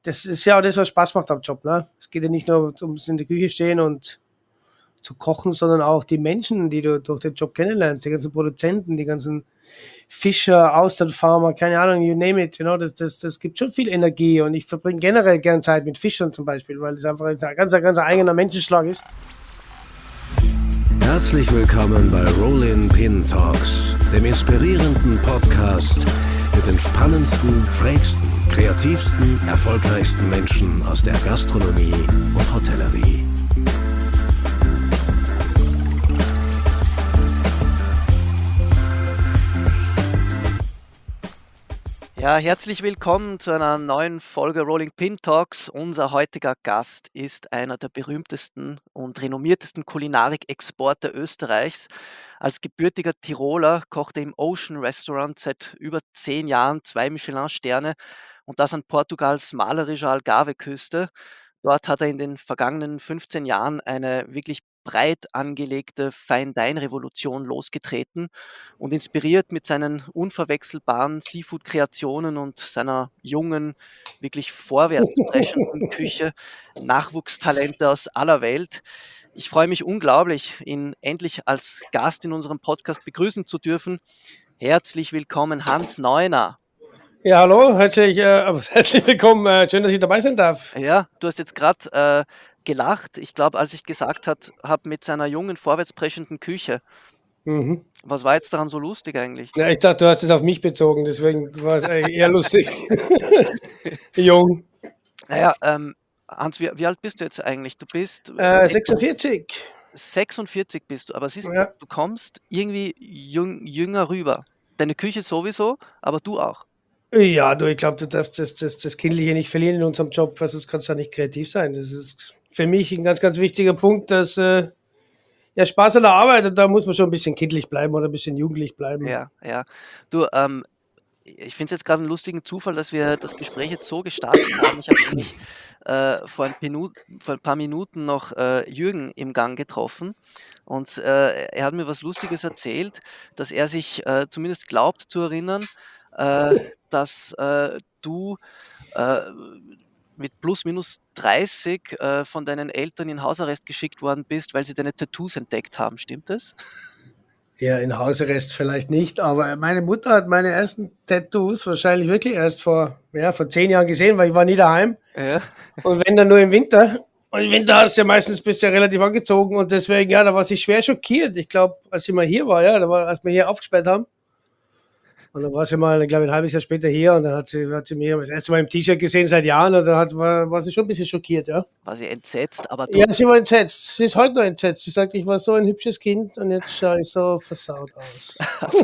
das ist ja auch das, was Spaß macht am Job. Ne? Es geht ja nicht nur ums in der Küche stehen und zu kochen, sondern auch die Menschen, die du durch den Job kennenlernst, die ganzen Produzenten, die ganzen Fischer, Austernfarmer, keine Ahnung, you name it, das gibt schon viel Energie und ich verbringe generell gern Zeit mit Fischern zum Beispiel, weil es einfach ein ganz eigener Menschenschlag ist. Herzlich willkommen bei Rollin Pin Talks, dem inspirierenden Podcast mit den spannendsten, schrägsten, kreativsten, erfolgreichsten Menschen aus der Gastronomie und Hotellerie. Ja, herzlich willkommen zu einer neuen Folge Rolling Pin Talks. Unser heutiger Gast ist einer der berühmtesten und renommiertesten Kulinarik-Exporter Österreichs. Als gebürtiger Tiroler kocht er im Ocean Restaurant seit über 10 Jahren 2 Michelin-Sterne und das an Portugals malerischer Algarve-Küste. Dort hat er in den vergangenen 15 Jahren eine wirklich breit angelegte Fine-Dine-Revolution losgetreten und inspiriert mit seinen unverwechselbaren Seafood-Kreationen und seiner jungen, wirklich vorwärtspreschenden Küche Nachwuchstalente aus aller Welt. Ich freue mich unglaublich, ihn endlich als Gast in unserem Podcast begrüßen zu dürfen. Herzlich willkommen, Hans Neuner. Ja, hallo, herzlich willkommen, schön, dass ich dabei sein darf. Ja, du hast jetzt gerade gelacht, ich glaube, als ich gesagt habe, mit seiner jungen, vorwärtspreschenden Küche. Mhm. Was war jetzt daran so lustig eigentlich? Ja, ich dachte, du hast es auf mich bezogen, deswegen war es eigentlich eher lustig. Jung. Naja, Hans, wie alt bist du jetzt eigentlich? Du bist 46. 46 bist du, aber siehst du, Ja. du kommst irgendwie jünger rüber. Deine Küche sowieso, aber du auch. Ja, du, ich glaube, du darfst das Kindliche nicht verlieren in unserem Job, weil sonst kannst du ja nicht kreativ sein. Das ist für mich ein ganz, ganz wichtiger Punkt, dass ja Spaß an der Arbeit, und da muss man schon ein bisschen kindlich bleiben oder ein bisschen jugendlich bleiben. Ja, ja. Du, ich finde es jetzt gerade einen lustigen Zufall, dass wir das Gespräch jetzt so gestartet haben. Ich habe nämlich vor ein paar Minuten noch Jürgen im Gang getroffen und er hat mir was Lustiges erzählt, dass er sich zumindest glaubt zu erinnern, dass du äh, mit plus minus 30 von deinen Eltern in Hausarrest geschickt worden bist, weil sie deine Tattoos entdeckt haben. Stimmt das? Ja, in Hausarrest vielleicht nicht, aber meine Mutter hat meine ersten Tattoos wahrscheinlich wirklich erst vor 10 Jahren gesehen, weil ich war nie daheim. Ja. Und wenn dann nur im Winter. Und im Winter hast du ja meistens bist du ja relativ angezogen und deswegen, ja, da war sie schwer schockiert. Ich glaube, als sie mal hier war, als wir hier aufgesperrt haben. Und dann war sie mal, glaube ich, ein halbes Jahr später hier und dann hat sie mich das erste Mal im T-Shirt gesehen seit Jahren und dann war sie schon ein bisschen schockiert, ja. War sie entsetzt, aber du, Ja, sie war entsetzt. Sie ist heute noch entsetzt. Sie sagt, ich war so ein hübsches Kind und jetzt schaue ich so versaut aus.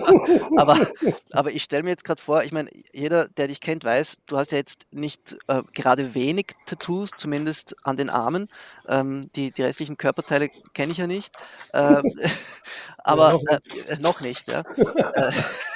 aber ich stelle mir jetzt gerade vor, ich meine, jeder, der dich kennt, weiß, du hast ja jetzt nicht gerade wenig Tattoos, zumindest an den Armen. Die restlichen Körperteile kenne ich ja nicht. Ähm, aber noch noch nicht, ja. Äh,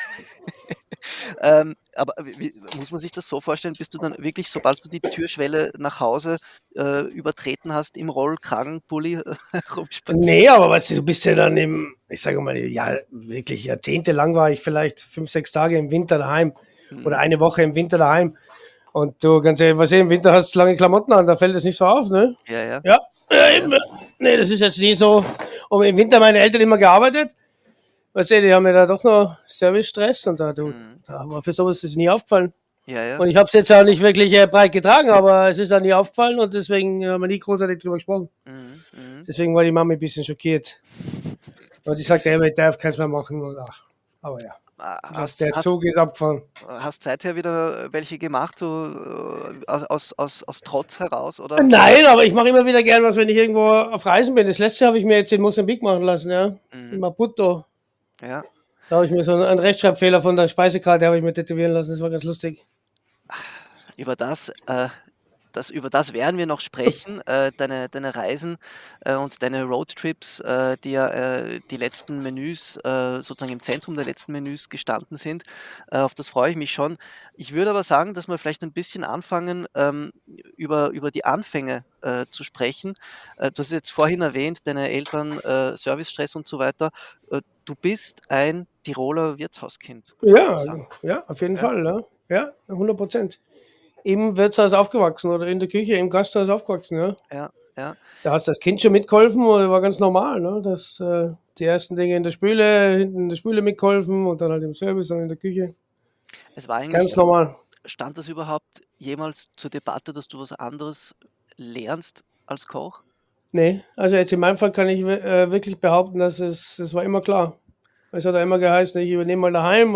aber muss man sich das so vorstellen, bist du dann wirklich, sobald du die Türschwelle nach Hause übertreten hast, im Rollkragenpulli rumspaziert? Nee, aber weißt du bist ja dann ich sage mal, ja, wirklich jahrzehntelang war ich vielleicht 5, 6 Tage im Winter daheim oder eine Woche im Winter daheim. Und du, ganz ehrlich, im Winter hast du lange Klamotten an, da fällt es nicht so auf, ne? Ja. Ja, eben. Nee, das ist jetzt nie so. Und im Winter haben meine Eltern immer gearbeitet. Weißt du, die haben ja da doch noch Servicestress und da war für sowas ist nie aufgefallen. Ja. Und ich habe es jetzt auch nicht wirklich breit getragen, aber es ist auch nie aufgefallen und deswegen haben wir nie großartig drüber gesprochen. Deswegen war die Mama ein bisschen schockiert. Und sie sagte, ich darf keins mehr machen. Und aber ja, der Zug ist abgefahren. Hast seither wieder welche gemacht, so aus Trotz heraus? Oder? Nein, aber ich mache immer wieder gern was, wenn ich irgendwo auf Reisen bin. Das letzte habe ich mir jetzt in Mosambik machen lassen, ja. In Maputo. Ja. Da habe ich mir so einen Rechtschreibfehler von der Speisekarte habe ich mir tätowieren lassen. Das war ganz lustig. Über das werden wir noch sprechen, deine Reisen und deine Roadtrips, die ja die letzten Menüs, sozusagen im Zentrum der letzten Menüs gestanden sind. Auf das freue ich mich schon. Ich würde aber sagen, dass wir vielleicht ein bisschen anfangen, über die Anfänge zu sprechen. Du hast es jetzt vorhin erwähnt, deine Eltern, Servicestress und so weiter. Du bist ein Tiroler Wirtshauskind. Ja, auf jeden Fall. Ja, 100%. im Wirtshaus aufgewachsen oder in der Küche, im Gasthaus aufgewachsen, ja. Ja, ja. Da hast du als Kind schon mitgeholfen, oder war ganz normal, ne? Dass die ersten Dinge in der Spüle, hinten in der Spüle mitgeholfen und dann halt im Service und in der Küche. Es war eigentlich, Ganz normal. stand das überhaupt jemals zur Debatte, dass du was anderes lernst als Koch? Nee, also jetzt in meinem Fall kann ich wirklich behaupten, dass es war immer klar. Es hat ja immer geheißen, ich übernehme mal daheim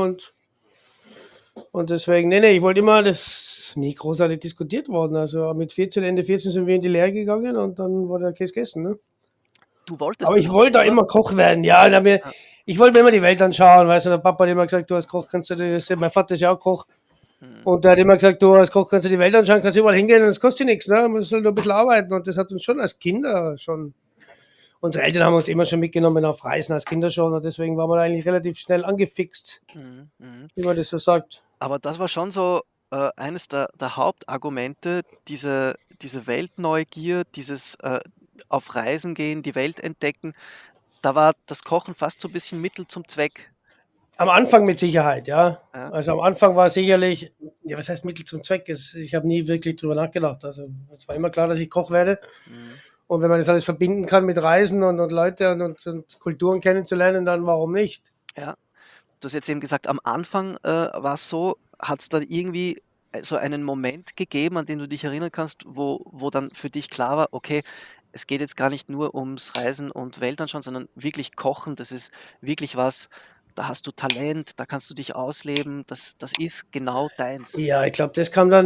und deswegen, nee, ich wollte immer, das ist nie großartig diskutiert worden. Also mit 14, Ende 14 sind wir in die Lehre gegangen und dann wurde der Käse gegessen, ne? Du wolltest Aber das ich auch wollte da selber? immer Koch werden, ja. Ja. Ich wollte mir immer die Welt anschauen, weißt du, der Papa hat immer gesagt, du als Koch kannst du das, mein Vater ist ja auch Koch. Und der hat immer gesagt, du als Koch kannst du die Welt anschauen, kannst überall hingehen und das kostet dir nichts, ne? Man muss halt nur ein bisschen arbeiten und das hat uns schon als Kinder schon, unsere Eltern haben uns immer schon mitgenommen auf Reisen als Kinder schon und deswegen waren wir da eigentlich relativ schnell angefixt, Mhm, mhm. wie man das so sagt. Aber das war schon so eines der Hauptargumente, diese Weltneugier, dieses auf Reisen gehen, die Welt entdecken. Da war das Kochen fast so ein bisschen Mittel zum Zweck. Am Anfang mit Sicherheit, ja. Ja. Also am Anfang war sicherlich, ja, was heißt Mittel zum Zweck? Ich habe nie wirklich drüber nachgedacht. Also es war immer klar, dass ich Koch werde. Mhm. Und wenn man das alles verbinden kann mit Reisen und Leute und Kulturen kennenzulernen, dann warum nicht? Ja. Du hast jetzt eben gesagt, am Anfang war es so, hat es da irgendwie so einen Moment gegeben, an den du dich erinnern kannst, wo dann für dich klar war, okay, es geht jetzt gar nicht nur ums Reisen und Weltanschauen, sondern wirklich Kochen, das ist wirklich was, da hast du Talent, da kannst du dich ausleben, das ist genau deins. Ja, ich glaube,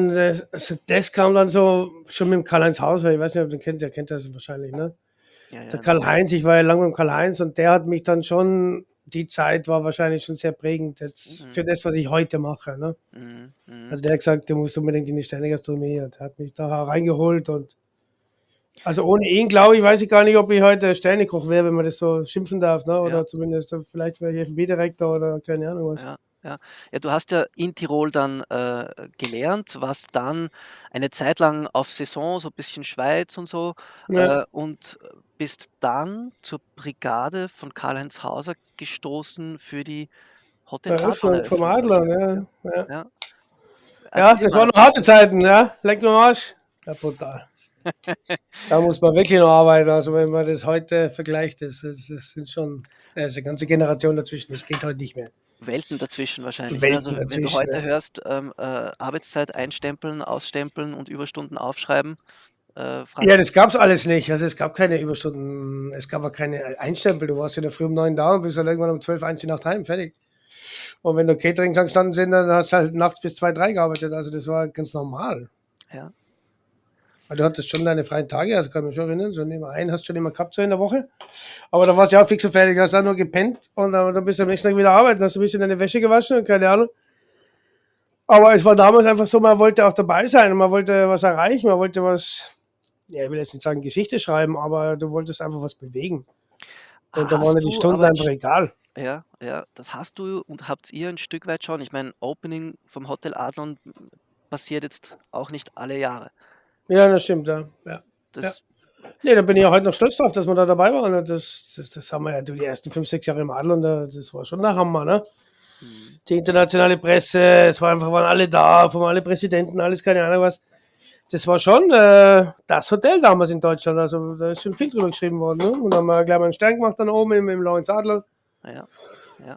das kam dann so schon mit dem Karl-Heinz Hauser. Ich weiß nicht, ob du den kennt, der kennt das wahrscheinlich, ne? Ja, Der ja. Karl-Heinz, ich war ja lange mit dem Karl-Heinz und der hat mich dann schon, die Zeit war wahrscheinlich schon sehr prägend jetzt für das, was ich heute mache, ne? Mhm, mhm. Also der hat gesagt, du musst unbedingt in die Sterne-Gastronomie und der hat mich da reingeholt und also ohne ihn, glaube ich, weiß ich gar nicht, ob ich heute Sternekoch wäre, wenn man das so schimpfen darf, ne? Oder Ja. zumindest vielleicht wäre ich FB-Direktor oder keine Ahnung was. Ja, ja. Ja, du hast ja in Tirol dann gelernt, warst dann eine Zeit lang auf Saison, so ein bisschen Schweiz und so, Ja, und bist dann zur Brigade von Karl-Heinz Hauser gestoßen für die Hotel Eröffnung vom Adlon-Eröffnung, Adler, wahrscheinlich, ja. ja? Ja, Ja. ja, Erzähl das mal. waren noch harte Zeiten, ja. Leck mir am Arsch. Ja, brutal. Da muss man wirklich noch arbeiten. Also wenn man das heute vergleicht, das sind schon, ist eine ganze Generation dazwischen. Das geht heute nicht mehr. Welten dazwischen wahrscheinlich, ne? Welten Also, wenn du dazwischen. heute Ja. hörst, Arbeitszeit einstempeln, ausstempeln und Überstunden aufschreiben, fragst Ja, du das dich gab's alles nicht. Also es gab keine Überstunden, es gab auch keine Einstempel. Du warst ja in der Früh um 9 da und bist dann irgendwann um 12, 1 die Nacht heim, fertig. Und wenn du Caterings angestanden sind, dann hast du halt nachts bis 2, 3 gearbeitet. Also das war ganz normal. ja. Weil du hattest schon deine freien Tage, also kann ich mich schon erinnern, so immer einen hast du schon immer gehabt so in der Woche. Aber da warst du ja auch fix und fertig, hast auch nur gepennt und dann bist du am nächsten Tag wieder arbeiten, hast du ein bisschen deine Wäsche gewaschen und keine Ahnung. Aber es war damals einfach so, man wollte auch dabei sein und man wollte was erreichen, man wollte was, ja, ich will jetzt nicht sagen Geschichte schreiben, aber du wolltest einfach was bewegen. Und da waren Hast ja die du Stunden aber 'n einfach egal. Ja, ja, das hast du und habt ihr ein Stück weit schon. Ich meine, Opening vom Hotel Adlon passiert jetzt auch nicht alle Jahre. Ja, das stimmt, ja. Ja. Ja. Das Nee, da bin ich ja heute noch stolz drauf, dass wir da dabei waren. Und das haben wir ja die ersten 5, 6 Jahre im Adel und das war schon der Hammer, ne? mhm, Die internationale Presse, es war einfach, waren alle da, von alle Präsidenten, alles, keine Ahnung was. Das war schon das Hotel damals in Deutschland. Also da ist schon viel drüber geschrieben worden. Ne? Und dann haben wir gleich mal einen Stern gemacht dann oben im Lawrence Adler. ja, ja.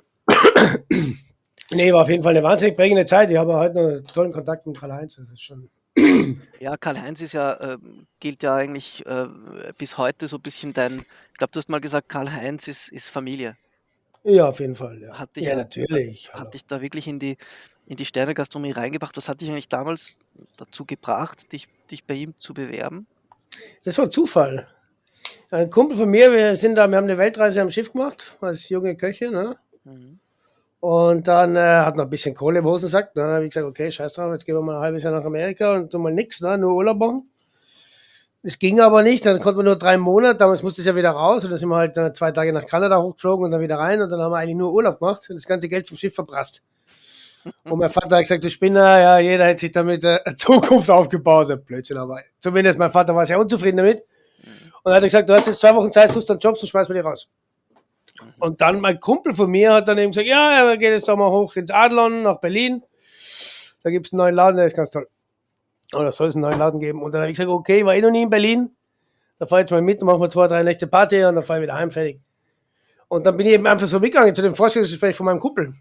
Nee, war auf jeden Fall eine wahnsinnig prägende Zeit. Ich habe heute noch einen tollen Kontakt mit Karl-Heinz. Das ist schon. Ja, Karl-Heinz ist ja, gilt ja eigentlich bis heute so ein bisschen ich glaube, du hast mal gesagt, Karl-Heinz ist Familie. Ja, auf jeden Fall, ja. Hat dich Ja, ja, natürlich. Hallo. hat dich da wirklich in die Sterne-Gastronomie reingebracht. Was hat dich eigentlich damals dazu gebracht, dich bei ihm zu bewerben? Das war Zufall. Ein Kumpel von mir, wir haben eine Weltreise am Schiff gemacht, als junge Köche, ne? Mhm. Und dann hat noch ein bisschen Kohle im Hosensack. Dann habe ich gesagt, okay, scheiß drauf, jetzt gehen wir mal ein halbes Jahr nach Amerika und tun mal nichts, ne? Nur Urlaub machen. Das ging aber nicht, dann konnten wir nur 3 Monate, damals musste es ja wieder raus und dann sind wir halt 2 Tage nach Kanada hochgeflogen und dann wieder rein und dann haben wir eigentlich nur Urlaub gemacht und das ganze Geld vom Schiff verprasst. Und mein Vater hat gesagt, du Spinner, ja, jeder hätte sich damit eine Zukunft aufgebaut. Blödsinn, aber zumindest mein Vater war sehr unzufrieden damit. Und dann hat er gesagt, du hast jetzt 2 Wochen Zeit, suchst dann Jobs und schmeißt mir die raus. Und dann mein Kumpel von mir hat dann eben gesagt, ja, er geht jetzt doch mal hoch ins Adlon, nach Berlin. Da gibt es einen neuen Laden, der ist ganz toll. Oder soll es einen neuen Laden geben? Und dann habe ich gesagt, okay, ich war noch nie in Berlin. Da fahre ich jetzt mal mit, machen wir 2, 3 Nächte Party und dann fahre ich wieder heim, fertig. Und dann bin ich eben einfach so mitgegangen zu dem Vorstellungsgespräch von meinem Kumpel.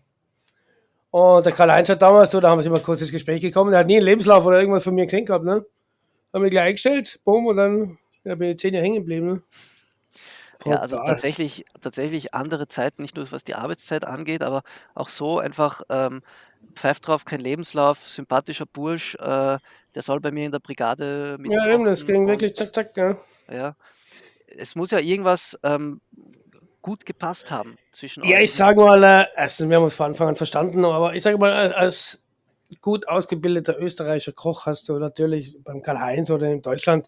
Und der Karl-Heinz hat damals so, da haben wir immer kurz ins Gespräch gekommen, der hat nie einen Lebenslauf oder irgendwas von mir gesehen gehabt, ne? Haben wir gleich eingestellt, boom, und dann bin ich 10 Jahre hängen geblieben, ne? Ja, also tatsächlich andere Zeiten, nicht nur was die Arbeitszeit angeht, aber auch so einfach, pfeift drauf, kein Lebenslauf, sympathischer Bursch, der soll bei mir in der Brigade Ja, eben, das mitkochen ging und wirklich zack, zack, ja. ja, es muss ja irgendwas, gut gepasst haben zwischen Ja, euch, ich ne? sage mal, erstens, wir haben uns von Anfang an verstanden, aber ich sage mal, als gut ausgebildeter österreichischer Koch hast du natürlich beim Karl-Heinz oder in Deutschland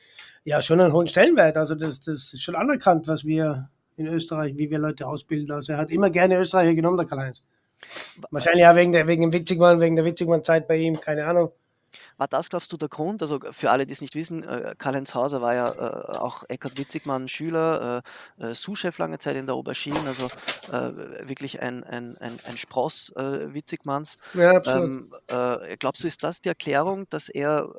ja schon einen hohen Stellenwert. Also das ist schon anerkannt, was wir in Österreich, wie wir Leute ausbilden. Also er hat immer gerne Österreicher genommen, der Karl-Heinz. Wahrscheinlich auch wegen dem Witzigmann, wegen der Witzigmann-Zeit bei ihm, keine Ahnung. War das, glaubst du, der Grund? Also für alle, die es nicht wissen, Karl-Heinz Hauser war ja auch Eckhard Witzigmann Schüler, Sous-Chef lange Zeit in der Aubergine, also wirklich ein Spross Witzigmanns. Ja, absolut. Glaubst du, ist das die Erklärung, dass er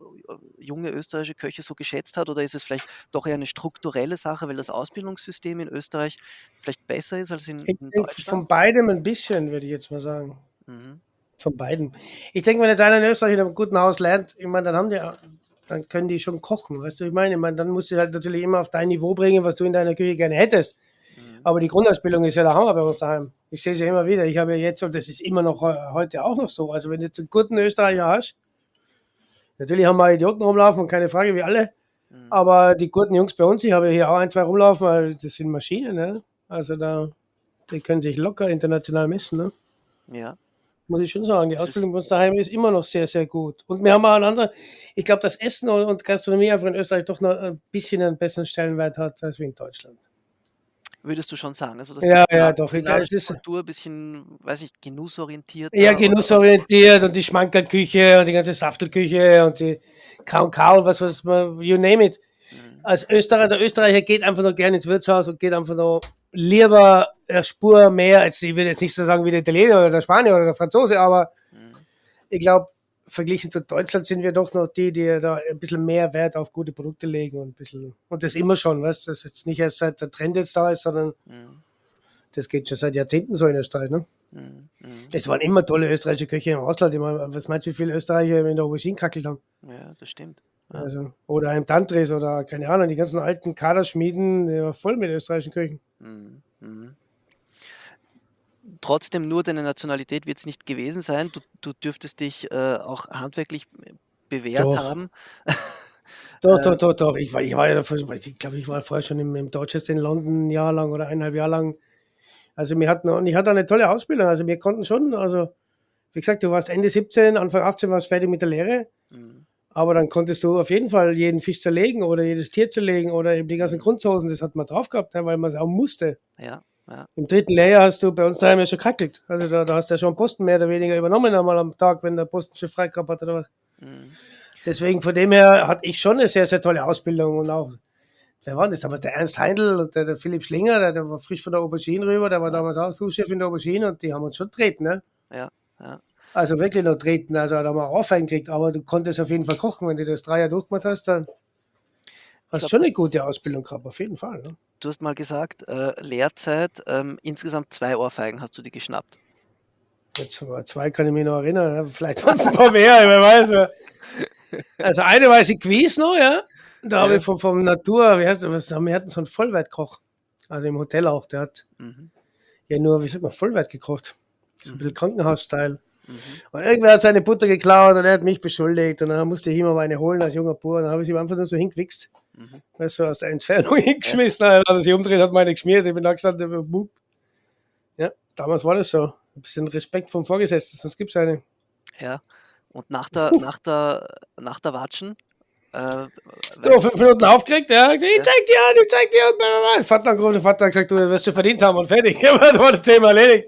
junge österreichische Köche so geschätzt hat, oder ist es vielleicht doch eher eine strukturelle Sache, weil das Ausbildungssystem in Österreich vielleicht besser ist als Ich in denke, von Deutschland? beidem ein bisschen, würde ich jetzt mal sagen. Mhm. Von beiden. Ich denke, wenn jetzt einer in Österreich in einem guten Haus lernt, ich meine, dann können die schon kochen, weißt du, ich meine, dann musst du halt natürlich immer auf dein Niveau bringen, was du in deiner Küche gerne hättest. Mhm. Aber die Grundausbildung ist ja der Hammer bei uns daheim. Ich sehe es ja immer wieder. Ich habe ja jetzt, und das ist immer noch heute auch noch so, also wenn du jetzt einen guten Österreicher hast, natürlich haben wir Idioten rumlaufen, keine Frage, wie alle, Mhm. aber die guten Jungs bei uns, ich habe hier auch 1, 2 rumlaufen, weil das sind Maschinen, ne? Also die können sich locker international messen, ne? Ja, Muss ich schon sagen, die es ist Ausbildung bei uns daheim ist immer noch sehr, sehr gut. Und wir haben auch einen anderen, ich glaube, dass Essen und Gastronomie einfach in Österreich doch noch ein bisschen einen besseren Stellenwert hat als wie in Deutschland. Würdest du schon sagen, also dass die Ja, ja, doch. Es kulinarische ist Kultur ein bisschen, weiß nicht, eher genussorientierter oder genussorientiert und die Schmankerlküche und die ganze Saftelküche und die K&K und was man, you name it. mhm. Als Österreicher, der Österreicher geht einfach noch gerne ins Wirtshaus und geht einfach noch lieber eine Spur mehr, als ich will jetzt nicht so sagen wie der Italiener oder der Spanier oder der Franzose, aber Mhm. ich glaube, verglichen zu Deutschland sind wir doch noch die da ein bisschen mehr Wert auf gute Produkte legen und ein bisschen, und das immer schon, weißt du, das ist jetzt nicht erst seit der Trend jetzt da ist, sondern Mhm. das geht schon seit Jahrzehnten so in Österreich, ne? Mhm. Mhm. Es waren immer tolle österreichische Köche im Ausland. Ich meine, was meinst du, wie viele Österreicher in der Aubergine kackelt haben? Ja, das stimmt. Ja. Also, oder im Tantris oder keine Ahnung, die ganzen alten Kaderschmieden, die waren voll mit österreichischen Köchen. Mhm. Mhm. Trotzdem nur deine Nationalität wird es nicht gewesen sein. Du dürftest dich auch handwerklich bewährt Doch, haben. doch, doch, Ähm, doch, doch. Ich war ja davor, ich glaube, ich war vorher schon im Dorchester in London ein Jahr lang oder 1,5 Jahre lang. Also und ich hatte eine tolle Ausbildung. Also wir konnten schon, also wie gesagt, du warst Ende 17, Anfang 18 warst fertig mit der Lehre. mhm. Aber dann konntest du auf jeden Fall jeden Fisch zerlegen oder jedes Tier zerlegen oder eben die ganzen Mhm. Grundsoßen, das hat man drauf gehabt, ne, weil man es auch musste. Ja, ja. Im 3. Lehrjahr hast du bei uns daheim ja schon kackelt. Also da hast du ja schon einen Posten mehr oder weniger übernommen einmal am Tag, wenn der Posten frei gehabt hat oder was. Mhm. Deswegen von dem her hatte ich schon eine sehr, sehr tolle Ausbildung und auch, wer war das damals? Der Ernst Heindl und der Philipp Schlinger, der war frisch von der Aubergine rüber, der war Ja, damals auch Sous-Chef in der Aubergine und die haben uns schon treten, ne? ja, ja. Also wirklich noch treten, also da haben wir auch Ohrfeigen gekriegt, aber du konntest auf jeden Fall kochen, wenn du das 3 Jahre durchgemacht hast, dann Ich hast du glaube, schon eine gute Ausbildung gehabt, auf jeden Fall. Ne? du hast mal gesagt, Lehrzeit, insgesamt 2 Ohrfeigen hast du dir geschnappt. Jetzt 2 kann ich mich noch erinnern, ja. Vielleicht waren es ein paar mehr, wer weiß. Ja. Also eine weiß ich gewiss noch, ja. Da habe Ja. ich vom Natur, wie heißt das, wir hatten so einen Vollwertkoch, also im Hotel auch, der hat Mhm. ja nur, wie sagt man, Vollwert gekocht. So ein bisschen Mhm. Krankenhaus-Style. Mhm. Und irgendwer hat seine Butter geklaut und er hat mich beschuldigt und dann musste ich ihm aber eine holen als junger Bub und dann habe ich ihm einfach nur so hingewichst, Mhm. weißt du, aus der Entfernung hingeschmissen, dann hat er sich umgedreht, hat meine geschmiert, ich bin da gestanden, Bub. Ja, damals war das so. Ein bisschen Respekt vom Vorgesetzten, sonst gibt es eine. Ja. Und nach der Watschen, äh, So, weil 5 Minuten aufgeregt, ja, ich ja, zeig dir an, ich zeig dir an, blablabla. Vater angerufen, Vater hat gesagt, du wirst du verdient haben und fertig. Ja, das war das Thema erledigt.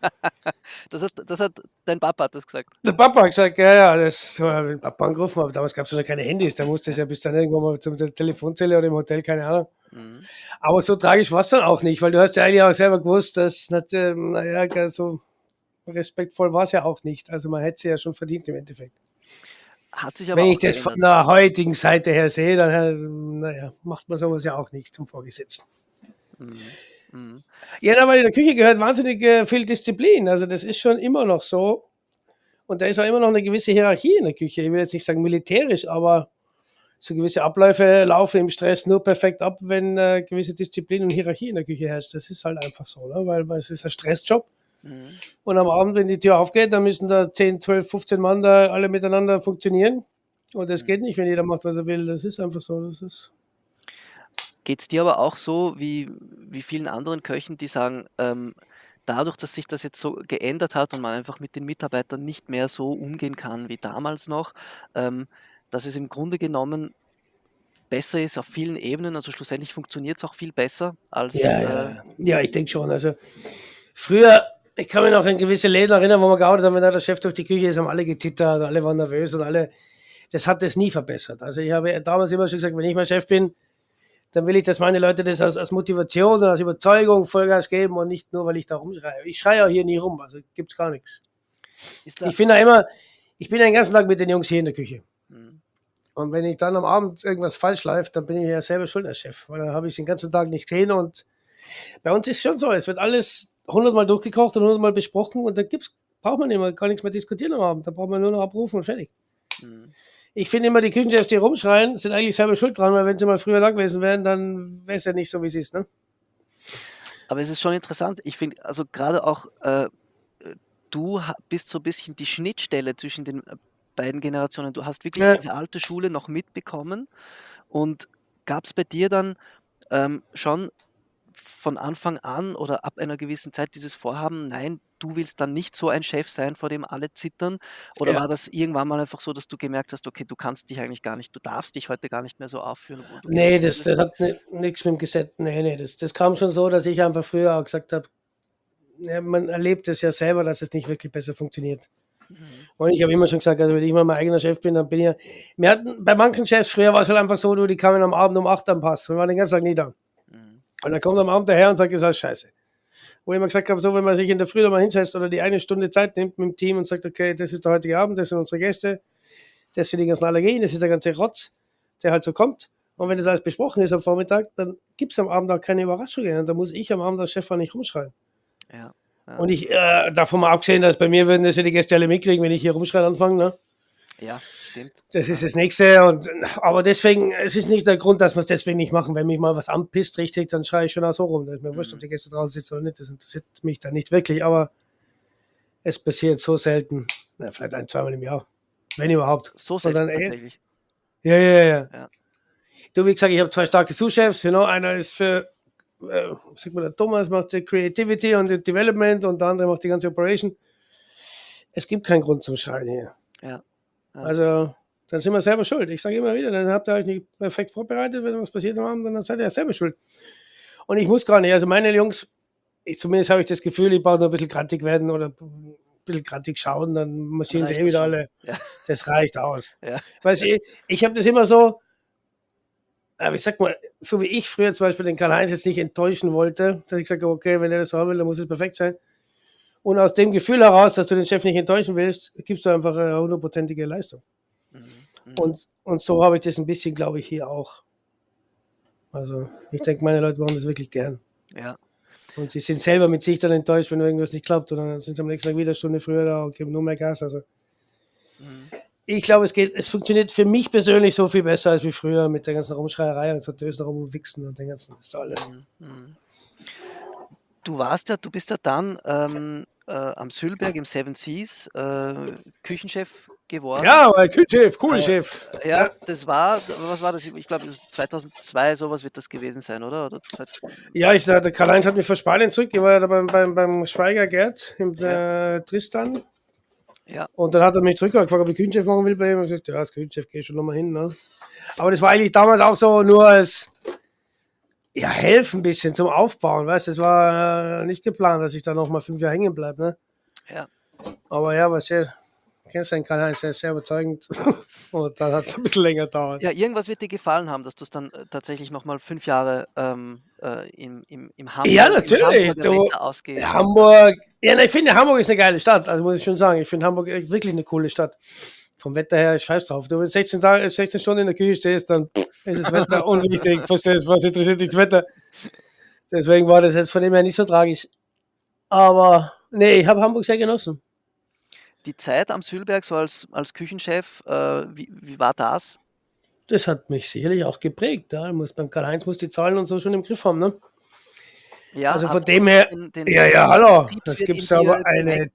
das hat dein Papa hat das gesagt. Der Papa hat gesagt, ja, das habe ich den Papa angerufen, aber damals gab es noch keine Handys, da musste es ja bis dann irgendwann mal zum Telefonzelle oder im Hotel, keine Ahnung. Mhm. Aber so tragisch war es dann auch nicht, weil du hast ja eigentlich auch selber gewusst, dass, nicht, naja, so respektvoll war es ja auch nicht. Also man hätte sie ja schon verdient im Endeffekt. Hat sich aber Wenn auch ich das von geändert. der heutigen Seite her sehe, dann macht man sowas ja auch nicht zum Vorgesetzten. Mhm. Mhm. Ja, aber in der Küche gehört wahnsinnig viel Disziplin. Also das ist schon immer noch so. Und da ist auch immer noch eine gewisse Hierarchie in der Küche. Ich will jetzt nicht sagen militärisch, aber so gewisse Abläufe laufen im Stress nur perfekt ab, wenn gewisse Disziplin und Hierarchie in der Küche herrscht. Das ist halt einfach so, ne? Weil es ist ein Stressjob. Mhm. Und am Abend, wenn die Tür aufgeht, dann müssen da 10, 12, 15 Mann da alle miteinander funktionieren. Und das geht nicht, wenn jeder macht, was er will. Das ist einfach so. Das ist Geht es dir aber auch so wie vielen anderen Köchen, die sagen, dadurch, dass sich das jetzt so geändert hat und man einfach mit den Mitarbeitern nicht mehr so umgehen kann wie damals noch, dass es im Grunde genommen besser ist auf vielen Ebenen, also schlussendlich funktioniert es auch viel besser als ja, ich denke schon. Also früher, ich kann mich noch an gewisse Läden erinnern, wo wir gearbeitet haben, wenn da der Chef durch die Küche ist, haben alle getittert, alle waren nervös und das hat das nie verbessert. Also ich habe damals immer schon gesagt, wenn ich mal Chef bin, dann will ich, dass meine Leute das als Motivation und als Überzeugung Vollgas geben und nicht nur, weil ich da rumschreie. Ich schreie auch hier nie rum, also gibt's gar nichts. ist da. Ich finde immer, ich bin den ganzen Tag mit den Jungs hier in der Küche. Mhm. Und wenn ich dann am Abend irgendwas falsch läuft, dann bin ich ja selber schuld als Chef, weil dann habe ich es den ganzen Tag nicht gesehen. Und bei uns ist schon so, es wird alles 100-mal durchgekocht und 100-mal besprochen und braucht man immer gar nichts mehr diskutieren am Abend. Da braucht man nur noch abrufen und fertig. Mhm. Ich finde immer, die Küchenchefs, die rumschreien, sind eigentlich selber schuld dran, weil wenn sie mal früher da gewesen wären, dann wäre es ja nicht so, wie es ist. Ne? Aber es ist schon interessant. Ich finde, also gerade auch, du bist so ein bisschen die Schnittstelle zwischen den beiden Generationen. Du hast wirklich Ja. diese alte Schule noch mitbekommen. Und gab es bei dir dann schon von Anfang an oder ab einer gewissen Zeit dieses Vorhaben, nein, du willst dann nicht so ein Chef sein, vor dem alle zittern? Oder Ja. war das irgendwann mal einfach so, dass du gemerkt hast, okay, du kannst dich eigentlich gar nicht, du darfst dich heute gar nicht mehr so aufführen, obwohl du Nee, gelernt das hast? hat nichts mit dem Gesetz. Nee, das kam schon so, dass ich einfach früher auch gesagt habe, ja, man erlebt es ja selber, dass es nicht wirklich besser funktioniert. Mhm. Und ich habe immer schon gesagt, also wenn ich mal mein eigener Chef bin, dann bin ich ja. Wir hatten bei manchen Chefs früher war es halt einfach so, die kamen am Abend um 8 am Pass. Wir waren den ganzen Tag nie da. Mhm. Und dann kommt am Abend der Herr und sagt, das ist alles scheiße. Wo ich immer gesagt habe, so wenn man sich in der Früh mal hinsetzt oder die eine Stunde Zeit nimmt mit dem Team und sagt, okay, das ist der heutige Abend, das sind unsere Gäste, das sind die ganzen Allergien, das ist der ganze Rotz, der halt so kommt. Und wenn das alles besprochen ist am Vormittag, dann gibt es am Abend auch keine Überraschungen. Und da muss ich am Abend als Chef auch nicht rumschreien. Ja. Ja. Und ich, davon mal abgesehen, dass bei mir würden das ja die Gäste alle mitkriegen, wenn ich hier rumschreien anfange. Ne? Ja, stimmt. Das ist das Nächste. Aber deswegen, es ist nicht der Grund, dass wir es deswegen nicht machen. Wenn mich mal was anpisst, richtig, dann schreie ich schon auch so rum. Da ist mir wurscht, ob die Gäste draußen sitzen oder nicht. Das interessiert mich dann nicht wirklich. Aber es passiert so selten. Na, vielleicht 1-2 Mal im Jahr. Wenn überhaupt. So Und selten dann, tatsächlich. ja. Ja. Du, wie gesagt, ich habe 2 starke Sous-Chefs. Einer ist für, sag mal, der Thomas macht die Creativity und die Development und der andere macht die ganze Operation. Es gibt keinen Grund zum Schreien hier. Ja. Ja. Also, dann sind wir selber schuld. Ich sage immer wieder, dann habt ihr euch nicht perfekt vorbereitet, wenn was passiert am Abend, dann seid ihr ja selber schuld. Und ich muss gar nicht. Also meine Jungs, zumindest habe ich das Gefühl, ich brauche nur ein bisschen grantig werden oder ein bisschen grantig schauen, dann marschieren sie Reicht wieder das schon. alle. Ja. Das reicht aus. Ja. Weißt du, ich habe das immer so, aber ich sag mal, so wie ich früher zum Beispiel den Karl-Heinz jetzt nicht enttäuschen wollte, dass ich gesagt habe, okay, wenn er das haben will, dann muss es perfekt sein. Und aus dem Gefühl heraus, dass du den Chef nicht enttäuschen willst, gibst du einfach eine 100%ige Leistung. Mhm. Und so habe ich das ein bisschen, glaube ich, hier auch. Also ich denke, meine Leute machen das wirklich gern. Ja. Und sie sind selber mit sich dann enttäuscht, wenn irgendwas nicht klappt. Und dann sind sie am nächsten Tag wieder eine Stunde früher da und geben nur mehr Gas. Also Mhm. ich glaube, es funktioniert für mich persönlich so viel besser als wie früher mit der ganzen Rumschreierei und so Dösen rum und Wichsen und den ganzen das alles. Mhm. Du bist ja dann am Sülberg im Seven Seas Küchenchef geworden. Ja, aber Kühlchef, cool Chef. Ja, was war das? Ich glaube, 2002, sowas wird das gewesen sein, oder? Ja, der Karl-Heinz hat mich von Spanien zurück. Ich war ja da beim Schweiger Gerd im Tristan. Ja. Und dann hat er mich zurückgefragt, ob ich Küchenchef machen will bei ihm. Und ich gesagt, ja, als Küchenchef gehe ich schon nochmal hin. Ne? Aber das war eigentlich damals auch so nur als helfen ein bisschen zum Aufbauen. Weißt du, das war nicht geplant, dass ich da nochmal 5 Jahre hängen bleibe. Ne? Ja. Aber ja, was ja, kennst du den Karl-Heinz, der ist sehr überzeugend. Und dann hat es ein bisschen länger gedauert. Ja, irgendwas wird dir gefallen haben, dass du es dann tatsächlich nochmal 5 Jahre im Hamburg, Ja, natürlich. Im Hamburger Wetter ausgeht. Hamburg. Ja, ich finde, Hamburg ist eine geile Stadt. Also muss ich schon sagen, ich finde Hamburg wirklich eine coole Stadt. vom Wetter her, scheiß drauf. Du, wenn 16 Stunden in der Küche stehst, dann ist das Wetter unwichtig. Verstehst du, was interessiert dich das Wetter? Deswegen war das jetzt von dem her nicht so tragisch. Aber nee, ich habe Hamburg sehr genossen. Die Zeit am Sülberg so als Küchenchef, wie war das? Das hat mich sicherlich auch geprägt. Ja. Beim Karl-Heinz muss die Zahlen und so schon im Griff haben. Ne? Ja, Also hat von das dem auch her, den ja, hallo. Das Betriebswirt gibt in es aber dir eine. geweckt?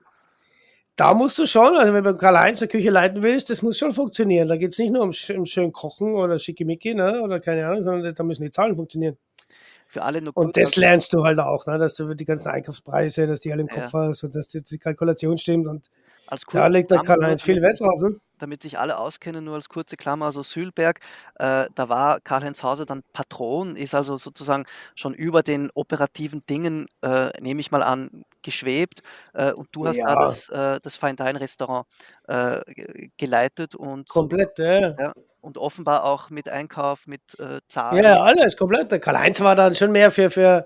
Da musst du schon, also wenn du beim Karl-Heinz eine Küche leiten willst, das muss schon funktionieren. Da geht es nicht nur um schön Kochen oder Schickimicki, ne, oder keine Ahnung, sondern da müssen die Zahlen funktionieren. Für alle nur Und kurz das lernst du halt auch, ne, dass du die ganzen Einkaufspreise, dass die alle im ja, Kopf hast und dass die Kalkulation stimmt. Und als da kurze legt der Klammer nur, Karl-Heinz viel Wert drauf. Ne? damit sich alle auskennen, nur als kurze Klammer, also Sülberg, da war Karl-Heinz Hauser dann Patron, ist also sozusagen schon über den operativen Dingen, nehme ich mal an, geschwebt. Und du hast da Ja, das Fine-Dine-Restaurant geleitet komplett, ja. ja, und offenbar auch mit Einkauf, mit Zahlen. Ja, alles komplett. Der Karl-Heinz war dann schon mehr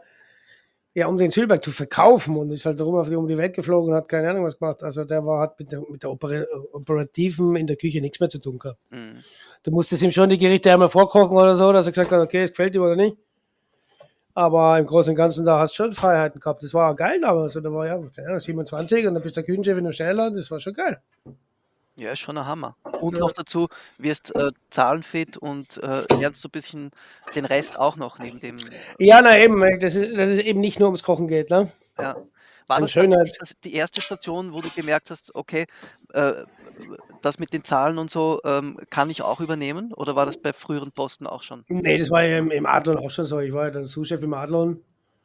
ja, um den Sülberg zu verkaufen und ist halt darum um die Welt geflogen und hat keine Ahnung was gemacht. Also der hat mit der Operativen in der Küche nichts mehr zu tun gehabt. Mhm. Du musstest ihm schon die Gerichte einmal vorkochen oder so, dass er gesagt hat, okay, es gefällt ihm oder nicht. Aber im Großen und Ganzen, da hast du schon Freiheiten gehabt. Das war auch geil damals. Also, da war ja keine Ahnung, 27 und dann bist du der Küchenchef in der Schneller. Das war schon geil. Ja, ist schon ein Hammer. Und Ja, noch dazu wirst zahlenfit und lernst so ein bisschen den Rest auch noch neben dem. ja, na eben, dass es eben nicht nur ums Kochen geht. Ne? Ja. War Und das tatsächlich Schönheit. die erste Station, wo du gemerkt hast, okay, äh, das mit den Zahlen und so kann ich auch übernehmen? Oder war das bei früheren Posten auch schon? Nee, das war ja im Adlon auch schon so. Ich war ja dann Sous-Chef im Adlon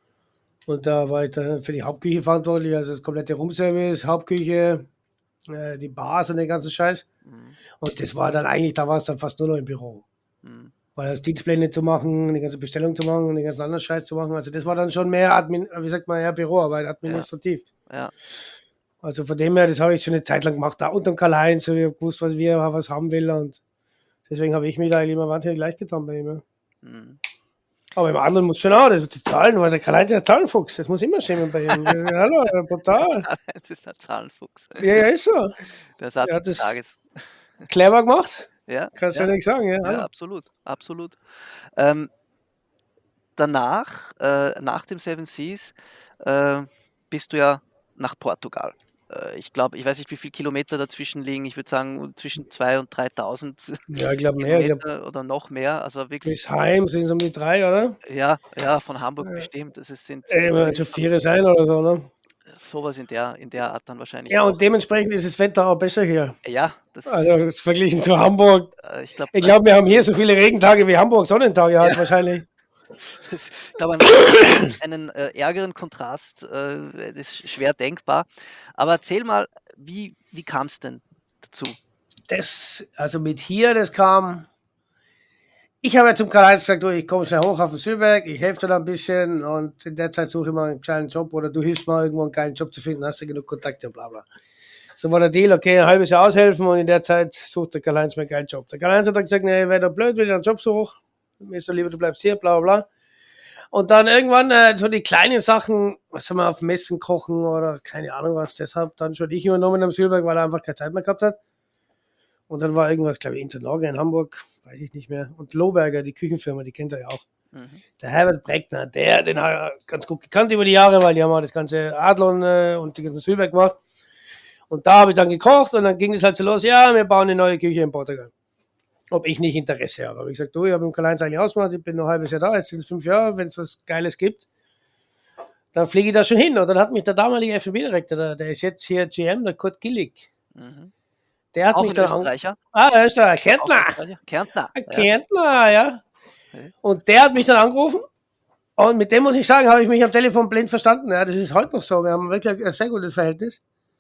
und da war ich dann für die Hauptküche verantwortlich, also das komplette Roomservice, Hauptküche, die Bars und den ganzen Scheiß. Mhm. Und das war dann eigentlich, da war es dann fast nur noch im Büro. Mhm. Weil das Dienstpläne zu machen, die ganze Bestellung zu machen, den ganzen anderen Scheiß zu machen. Also das war dann schon mehr wie sagt man, ja, Büroarbeit, Ja, administrativ. ja. Also von dem her, das habe ich schon eine Zeit lang gemacht, da unterm Karl-Heinz, so ich habe gewusst, was haben will und deswegen habe ich mich da eigentlich immer wahnsinnig leicht getan bei ihm. Ja. Mhm. Aber im anderen muss schon auch, das die Zahlen, weil der Karl-Heinz ist ein Zahlenfuchs, das muss immer stimmen bei ihm. Hallo, brutal. Das ist ein Zahlenfuchs. Ja, ja, ist so. Der Satz Er hat des das Tages. clever gemacht, Ja, kannst du ja ja, nicht sagen, ja. ja, Hallo. absolut, absolut. Ähm, danach, nach dem Seven Seas, äh, bist du ja nach Portugal. Ich glaube, ich weiß nicht, wie viele Kilometer dazwischen liegen. Ich würde sagen, zwischen 2.000 und 3.000 Ja, ich glaube mehr, ich glaube Kilometer oder noch mehr. Also wirklich, bis heim sind es um die 3, oder? ja, ja, von Hamburg bestimmt. Sind Wird schon 4 sein oder so, ne? sowas in der Art dann wahrscheinlich Ja, auch. und dementsprechend ist das Wetter auch besser hier. Ja, Also verglichen zu Hamburg. ich glaube, Ich glaube, wir haben hier so viele Regentage wie Hamburg Sonnentage hat wahrscheinlich. ich glaube, einen ärgeren Kontrast, das ist schwer denkbar. Aber erzähl mal, wie kam es denn dazu? Also mit hier, das kam. Ich habe ja zum Karl-Heinz gesagt, du, ich komme schnell hoch auf den Sülberg, ich helfe dir da ein bisschen und in der Zeit suche ich mal einen kleinen Job oder du hilfst mal irgendwo einen geilen Job zu finden, hast du genug Kontakte und bla bla. So war der Deal, okay, ein halbes Jahr aushelfen und in der Zeit sucht der Karl-Heinz mir einen geilen Job. Der Karl-Heinz hat dann gesagt, nee, wäre doch blöd, wenn ich einen Job suche, mir ist doch lieber, du bleibst hier, bla bla bla. Und dann irgendwann so die kleinen Sachen, was haben wir auf Messen kochen oder keine Ahnung was, deshalb dann schon ich übernommen am Sülberg, weil er einfach keine Zeit mehr gehabt hat. Und dann war irgendwas, glaube ich, Interlagen in Hamburg, weiß ich nicht mehr. Und Lohberger, die Küchenfirma, die kennt er ja auch. Mhm. Der Herbert Breckner, den hat er ganz gut gekannt über die Jahre, weil die haben auch das ganze Adlon und die ganzen Sülberg gemacht. Und da habe ich dann gekocht und dann ging es halt so los, ja, wir bauen eine neue Küche in Portugal. Ob ich nicht Interesse habe. Aber ich gesagt, du, ich habe im Karl-Heinz eigentlich ausgemacht, ich bin noch ein halbes Jahr da, jetzt sind es 5 Jahre, wenn es was Geiles gibt, dann fliege ich da schon hin. Und dann hat mich der damalige FNB-Direktor, der ist jetzt hier GM, der Kurt Gillig, Mhm. der hat Auch mich ein dann Österreicher? er ist der Auch Kärntner. Österreicher? Kärntner. Ein Ja. Kärntner, ja. Okay. Und der hat mich dann angerufen und mit dem muss ich sagen, habe ich mich am Telefon blind verstanden. Ja, das ist heute noch so. Wir haben wirklich ein sehr gutes Verhältnis.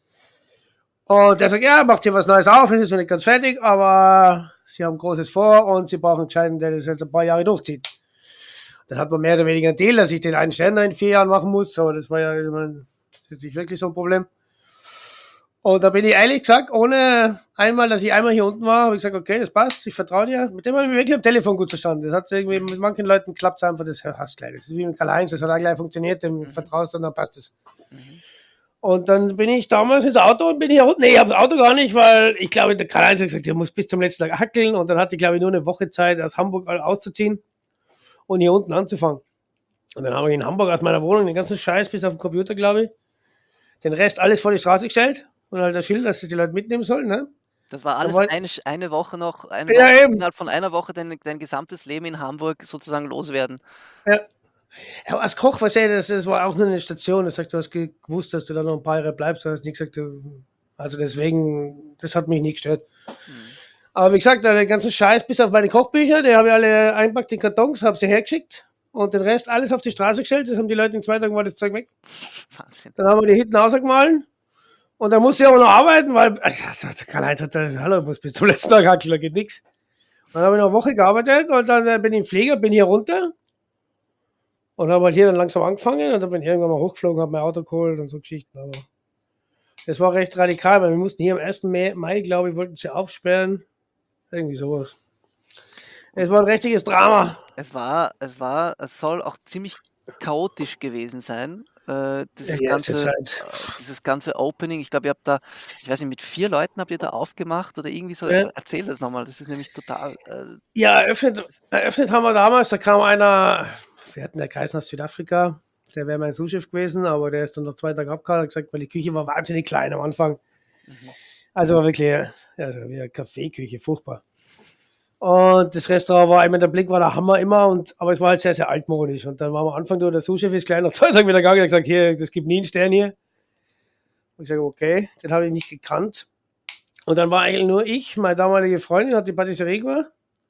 Und der sagt, ja, macht hier was Neues auf, es ist noch nicht ganz fertig, aber sie haben Großes vor und sie brauchen einen Gescheiten, der das jetzt ein paar Jahre durchzieht. Dann hat man mehr oder weniger einen Deal, dass ich den einen Ständer in 4 Jahren machen muss, aber das war ja das ist nicht wirklich so ein Problem. Und da bin ich ehrlich gesagt, ohne dass ich einmal hier unten war, habe ich gesagt, okay, das passt, ich vertraue dir. Mit dem habe ich mich wirklich am Telefon gut verstanden. Das hat irgendwie, mit manchen Leuten klappt es einfach, das hast gleich. Das ist wie mit Karl-Heinz, das hat auch gleich funktioniert, dem vertraust du und dann passt es. Mhm. Und dann bin ich damals ins Auto und bin hier runter. Nee, ich habe das Auto gar nicht, weil ich glaube, der Karl-Heinz hat gesagt, der muss bis zum letzten Tag hackeln. Und dann hatte ich, glaube ich, nur eine Woche Zeit, aus Hamburg auszuziehen und hier unten anzufangen. Und dann habe ich in Hamburg aus meiner Wohnung den ganzen Scheiß bis auf den Computer, glaube ich, den Rest alles vor die Straße gestellt und halt das Schild, dass das die Leute mitnehmen sollen. Ne? Das war alles eine Woche noch, Ja, eben. innerhalb von einer Woche dein gesamtes Leben in Hamburg sozusagen loswerden. Ja. Ja, als Koch, was das war auch nur eine Station. Das sagt, du hast gewusst, dass du da noch ein paar Jahre bleibst. Du hast nicht gesagt, also deswegen, das hat mich nicht gestört. Aber wie gesagt, den ganzen Scheiß, bis auf meine Kochbücher, die habe ich alle einpackt in Kartons, habe sie hergeschickt und den Rest alles auf die Straße gestellt. Das haben die Leute in 2 Tagen war das Zeug weg. Wahnsinn. Dann haben wir die Hitten ausgemahlen und dann musste ich aber noch arbeiten, weil der Karl-Heinz hat hallo, ich muss bis zum letzten Tag hackeln, da geht nichts. Dann habe ich noch eine Woche gearbeitet und dann bin ich im Flieger, bin hier runter. Und habe halt hier dann langsam angefangen und dann bin ich irgendwann mal hochgeflogen, habe mein Auto geholt und so Geschichten. Aber das war recht radikal, weil wir mussten hier am 1. Mai, glaube ich, wollten sie aufsperren. Irgendwie sowas. Es war ein richtiges Drama. Es soll auch ziemlich chaotisch gewesen sein. Dieses ganze Opening. Ich glaube, ihr habt da, ich weiß nicht, mit 4 Leuten habt ihr da aufgemacht oder irgendwie so. Ja. Erzähl das nochmal, das ist nämlich total. Ja, eröffnet haben wir damals, da kam einer, wir hatten der Kreis aus Südafrika, der wäre mein Sous-Chef gewesen, aber der ist dann noch 2 Tage abgehauen, hat gesagt, weil die Küche war wahnsinnig klein am Anfang. Also war wirklich, ja, wie eine Kaffeeküche, furchtbar. Und das Restaurant war immer, der Blick war der Hammer immer, aber es war halt sehr, sehr altmodisch. Und dann war am Anfang, der Sous-Chef ist gleich nach 2 Tagen wieder gegangen und hat gesagt, hier, das gibt nie einen Stern hier. Und ich sage, okay, den habe ich nicht gekannt. Und dann war eigentlich nur ich, meine damalige Freundin, hat die Patisserie gemacht.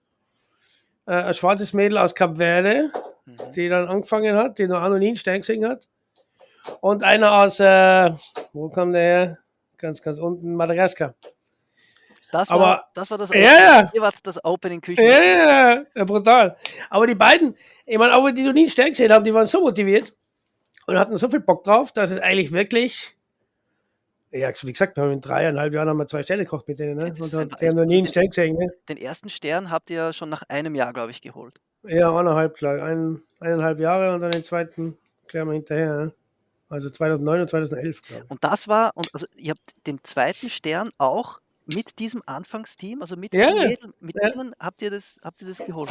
Ein schwarzes Mädel aus Kap Verde, die dann angefangen hat, die noch auch noch nie einen Stern gesehen hat. Und einer aus, wo kam der her? Ganz, ganz unten, Madagaskar. Das war das Ja. Ihr wart das Opening Küche. Ja, brutal. Aber die beiden, ich meine, auch die noch nie einen Stern gesehen haben, die waren so motiviert und hatten so viel Bock drauf, dass es eigentlich wirklich, ja, wie gesagt, wir haben in 3,5 Jahren haben wir 2 Sterne gekocht mit denen, ne? Und die haben noch nie einen Stern gesehen, ne? Den ersten Stern habt ihr schon nach einem Jahr, glaube ich, geholt. Ja, 1,5, klar. 1,5 Jahre und dann den zweiten klären wir hinterher, ne? Also 2009 und 2011, glaube ich. Und also ihr habt den zweiten Stern auch mit diesem Anfangsteam, also mit Ja, den Mädeln, mit ja. denen habt ihr das geholt.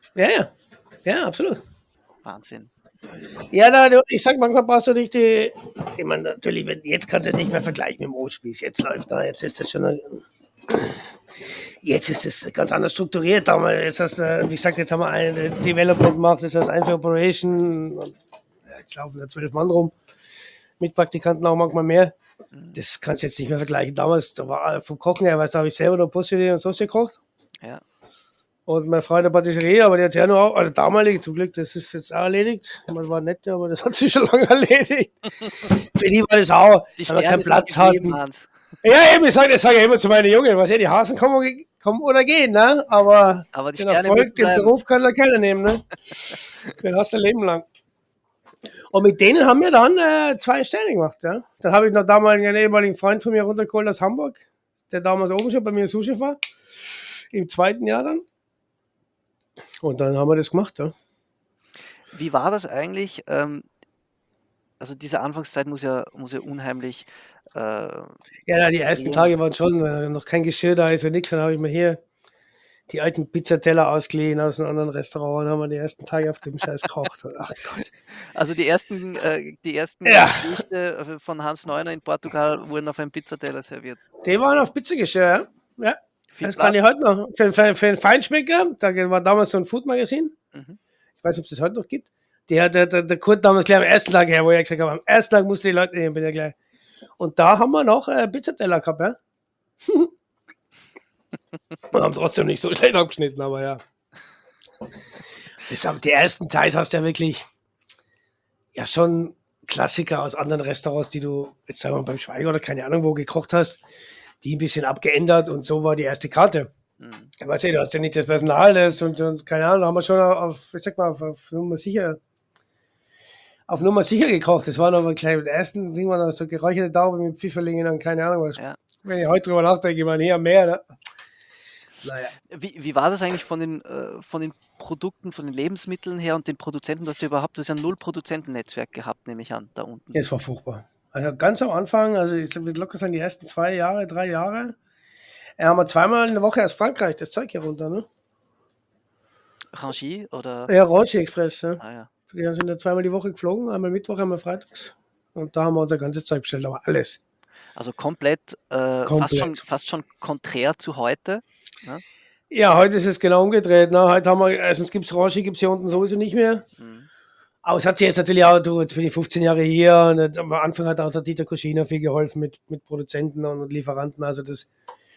Ja, absolut. Wahnsinn. Ja, ich sag, manchmal brauchst du nicht ich meine, natürlich, jetzt kannst du es nicht mehr vergleichen mit dem Rotspieß. Jetzt läuft da, jetzt ist das schon, jetzt ist das ganz anders strukturiert. Damals, jetzt hast du, wie gesagt, jetzt haben wir eine Development gemacht, das heißt einfach Operation. Und, jetzt laufen da 12 Mann rum, mit Praktikanten auch manchmal mehr. Das kannst du jetzt nicht mehr vergleichen. Damals, da war vom Kochen her, weißt du, habe ich selber noch Postfilet und Sauce gekocht. Ja. Und meine Frau in der Patisserie, aber die hat ja nur auch, also damalig zum Glück, das ist jetzt auch erledigt. Man war nett, aber das hat sich schon lange erledigt. Für die war das auch, Die weil wir keinen Sterne Platz sind gegeben, hatten. Hans. Ja, eben, ich sage ja immer zu meinen Jungen, was die Hasen kommen oder gehen, ne? Aber die den Sterne Erfolg, müssen den bleiben. Beruf kann da keiner nehmen, ne? Den hast du ein Leben lang. Und mit denen haben wir dann 2 Sterne gemacht, ja. Dann habe ich noch damals einen ehemaligen Freund von mir runtergeholt aus Hamburg, der damals oben schon bei mir Sous-Chef war. Im 2. Jahr dann. Und dann haben wir das gemacht, ja. Wie war das eigentlich? Also diese Anfangszeit muss ja unheimlich. Ja, die ersten Tage waren schon, noch kein Geschirr da ist und nichts. Dann habe ich mir hier die alten Pizzateller ausgeliehen aus einem anderen Restaurant und haben wir die ersten Tage auf dem Scheiß gekocht. Ach Gott. Also die ersten Ja. Gerichte von Hans Neuner in Portugal wurden auf einem Pizzateller serviert. Die waren auf Pizzageschirr, ja. Viel Das kann ich heute noch. Für einen Feinschmecker, da war damals so ein Food-Magazin. Mhm. Ich weiß nicht, ob es das heute noch gibt. Der Kurt damals gleich am ersten Tag her, wo ich gesagt habe, am ersten Tag musst du die Leute nehmen, bin ja gleich. Und da haben wir noch Pizzateller gehabt, ja. Wir haben trotzdem nicht so schlecht abgeschnitten, aber ja. Die ersten Zeit hast du ja wirklich ja schon Klassiker aus anderen Restaurants, die du jetzt sagen wir mal beim Schweiger oder keine Ahnung wo gekocht hast, die ein bisschen abgeändert und so war die erste Karte. Ja, weißt du, du hast ja nicht das Personal und keine Ahnung, da haben wir schon auf Nummer sicher gekocht. Das war noch gleich mit ersten Ding war noch so geräucherte Taube mit Pfifferlingen und keine Ahnung was. Ja. Wenn ich heute drüber nachdenke, ich meine, hier mehr, ne? Naja. Wie war das eigentlich von den Produkten, von den Lebensmitteln her und den Produzenten? Du hast ja ein Null-Produzentennetzwerk gehabt, nehme ich an, da unten. Es war furchtbar. Also ganz am Anfang, also ich würde locker sagen, die ersten 3 Jahre, haben wir zweimal in der Woche aus Frankreich das Zeug hier runter, ne? Rangie oder? Ja, Roche Express, ja. Ah ja. Wir sind da zweimal die Woche geflogen, einmal Mittwoch, einmal freitags. Und da haben wir unser ganzes Zeug bestellt, aber alles. Also komplett, Komplett. fast schon konträr zu heute. Ne? Ja, heute ist es genau umgedreht. Ne? Heute haben wir, erstens gibt's Roche, gibt's hier unten sowieso nicht mehr. Mhm. Aber es hat sich jetzt natürlich auch durch für die 15 Jahre hier. Und am Anfang hat auch der Dieter Kuschiner viel geholfen mit Produzenten und Lieferanten. Also das,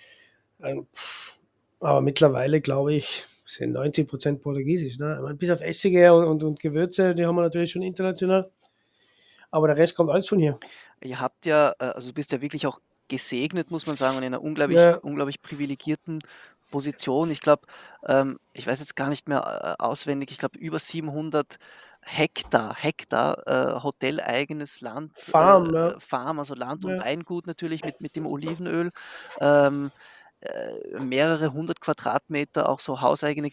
aber mittlerweile glaube ich, sind 90% Portugiesisch. Ne? Ich meine, bis auf Essige und Gewürze, die haben wir natürlich schon international. Aber der Rest kommt alles von hier. Ihr habt ja, also du bist ja wirklich auch gesegnet, muss man sagen, und in einer Ja, unglaublich privilegierten Position. Ich glaube, ich weiß jetzt gar nicht mehr auswendig, ich glaube über 700 Hektar hoteleigenes Land, Farm, ja. Farm, also Land- und Ja. Weingut natürlich mit dem Olivenöl. Ähm, Mehrere hundert Quadratmeter, auch so hauseigene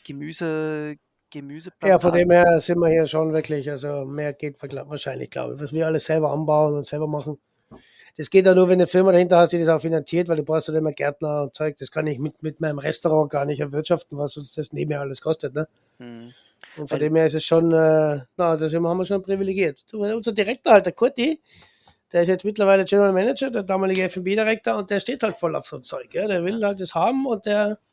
Ja, von dem Gemüseplantagen. her sind wir hier schon wirklich, also mehr geht wahrscheinlich, glaube ich, was wir alles selber anbauen und selber machen. Das geht ja nur, wenn eine Firma dahinter hast, die das auch finanziert, weil du brauchst halt immer Gärtner und Zeug. Das kann ich mit meinem Restaurant gar nicht erwirtschaften, was uns das nebenher alles kostet. Ne? Mhm. Und von Weil dem her ist es schon, das haben wir schon privilegiert. Unser Direktor halt, der Kurti, der ist jetzt mittlerweile General Manager, der damalige F&B-Direktor, und der steht halt voll auf so ein Zeug. Ja? Der will halt das haben und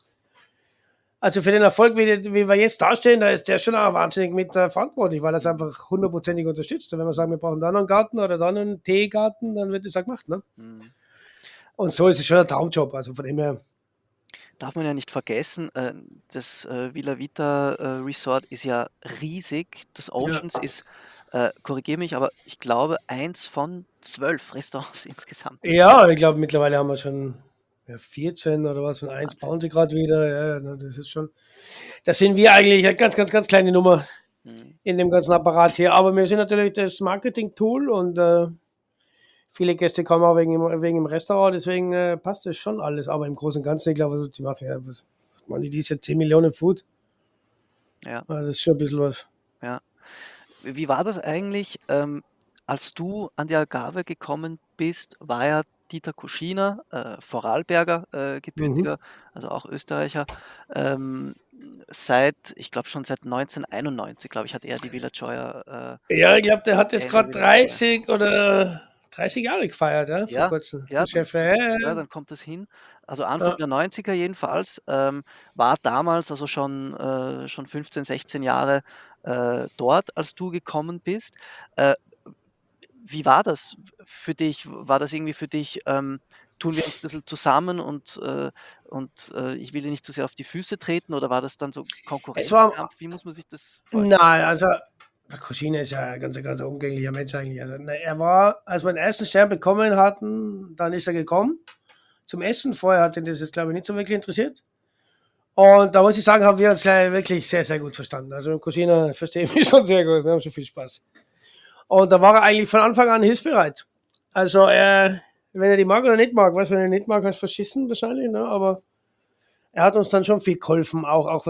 also für den Erfolg, wie wir jetzt dastehen, da ist der schon auch wahnsinnig mit verantwortlich, weil er es einfach hundertprozentig unterstützt. Und wenn wir sagen, wir brauchen da noch einen Garten oder da noch einen Teegarten, dann wird das auch gemacht. Ne? Mhm. Und so ist es schon ein Traumjob. Also von dem her, Darf man ja nicht vergessen, das Villa Vita Resort ist ja riesig. Das ja, Oceans ist, korrigiere mich, aber ich glaube, eins von 12 Restaurants insgesamt. ja, ich glaube, mittlerweile haben wir schon 14 oder was, und eins Wahnsinn. bauen sie gerade wieder. Ja, das ist schon, das sind wir eigentlich eine ganz, ganz, ganz kleine Nummer Mhm. in dem ganzen Apparat hier. Aber wir sind natürlich das Marketing-Tool und viele Gäste kommen auch wegen dem Restaurant, deswegen passt das schon alles. Aber im Großen und Ganzen, ich glaube, also, die machen ja, was machen die dieses Jahr 10 Millionen Food. Ja, Das ist schon ein bisschen was. ja. Wie war das eigentlich, als du an die Algarve gekommen bist, war ja Dieter Kuschiner, Vorarlberger, Mhm. gebürtiger, also auch Österreicher, ähm, ich glaube schon seit 1991, glaube ich, hat er die Villa Gioia, Ja, ich glaube, der hat jetzt eine gerade Villa Gioia. 30 oder 30 Jahre gefeiert, ja, vor Ja, kurzem. Der ja, Chef, ja, ja, ja, ja. dann kommt das hin. Also Anfang Ja. der 90er jedenfalls, war damals also schon 15, 16 Jahre dort, als du gekommen bist. Äh, Wie war das für dich? War das irgendwie für dich, tun wir uns ein bisschen zusammen und ich will dir nicht zu sehr auf die Füße treten, oder war das dann so Es war, Konkurrenzkampf? Wie muss man sich das vorstellen? nein, also, der Kuschina ist ja ein ganz, ganz umgänglicher Mensch eigentlich. Also, ne, er war, als wir den ersten Stern bekommen hatten, dann ist er gekommen zum Essen. Vorher hat ihn das jetzt, glaube ich, nicht so wirklich interessiert. Und da muss ich sagen, haben wir uns gleich wirklich sehr, sehr gut verstanden. Also mit Kuschina verstehen wir schon sehr gut. Wir haben schon viel Spaß. Und da war er eigentlich von Anfang an hilfsbereit. Also wenn er die mag oder nicht mag, wenn er nicht mag, hast du verschissen wahrscheinlich, ne? Aber er hat uns dann schon viel geholfen, auch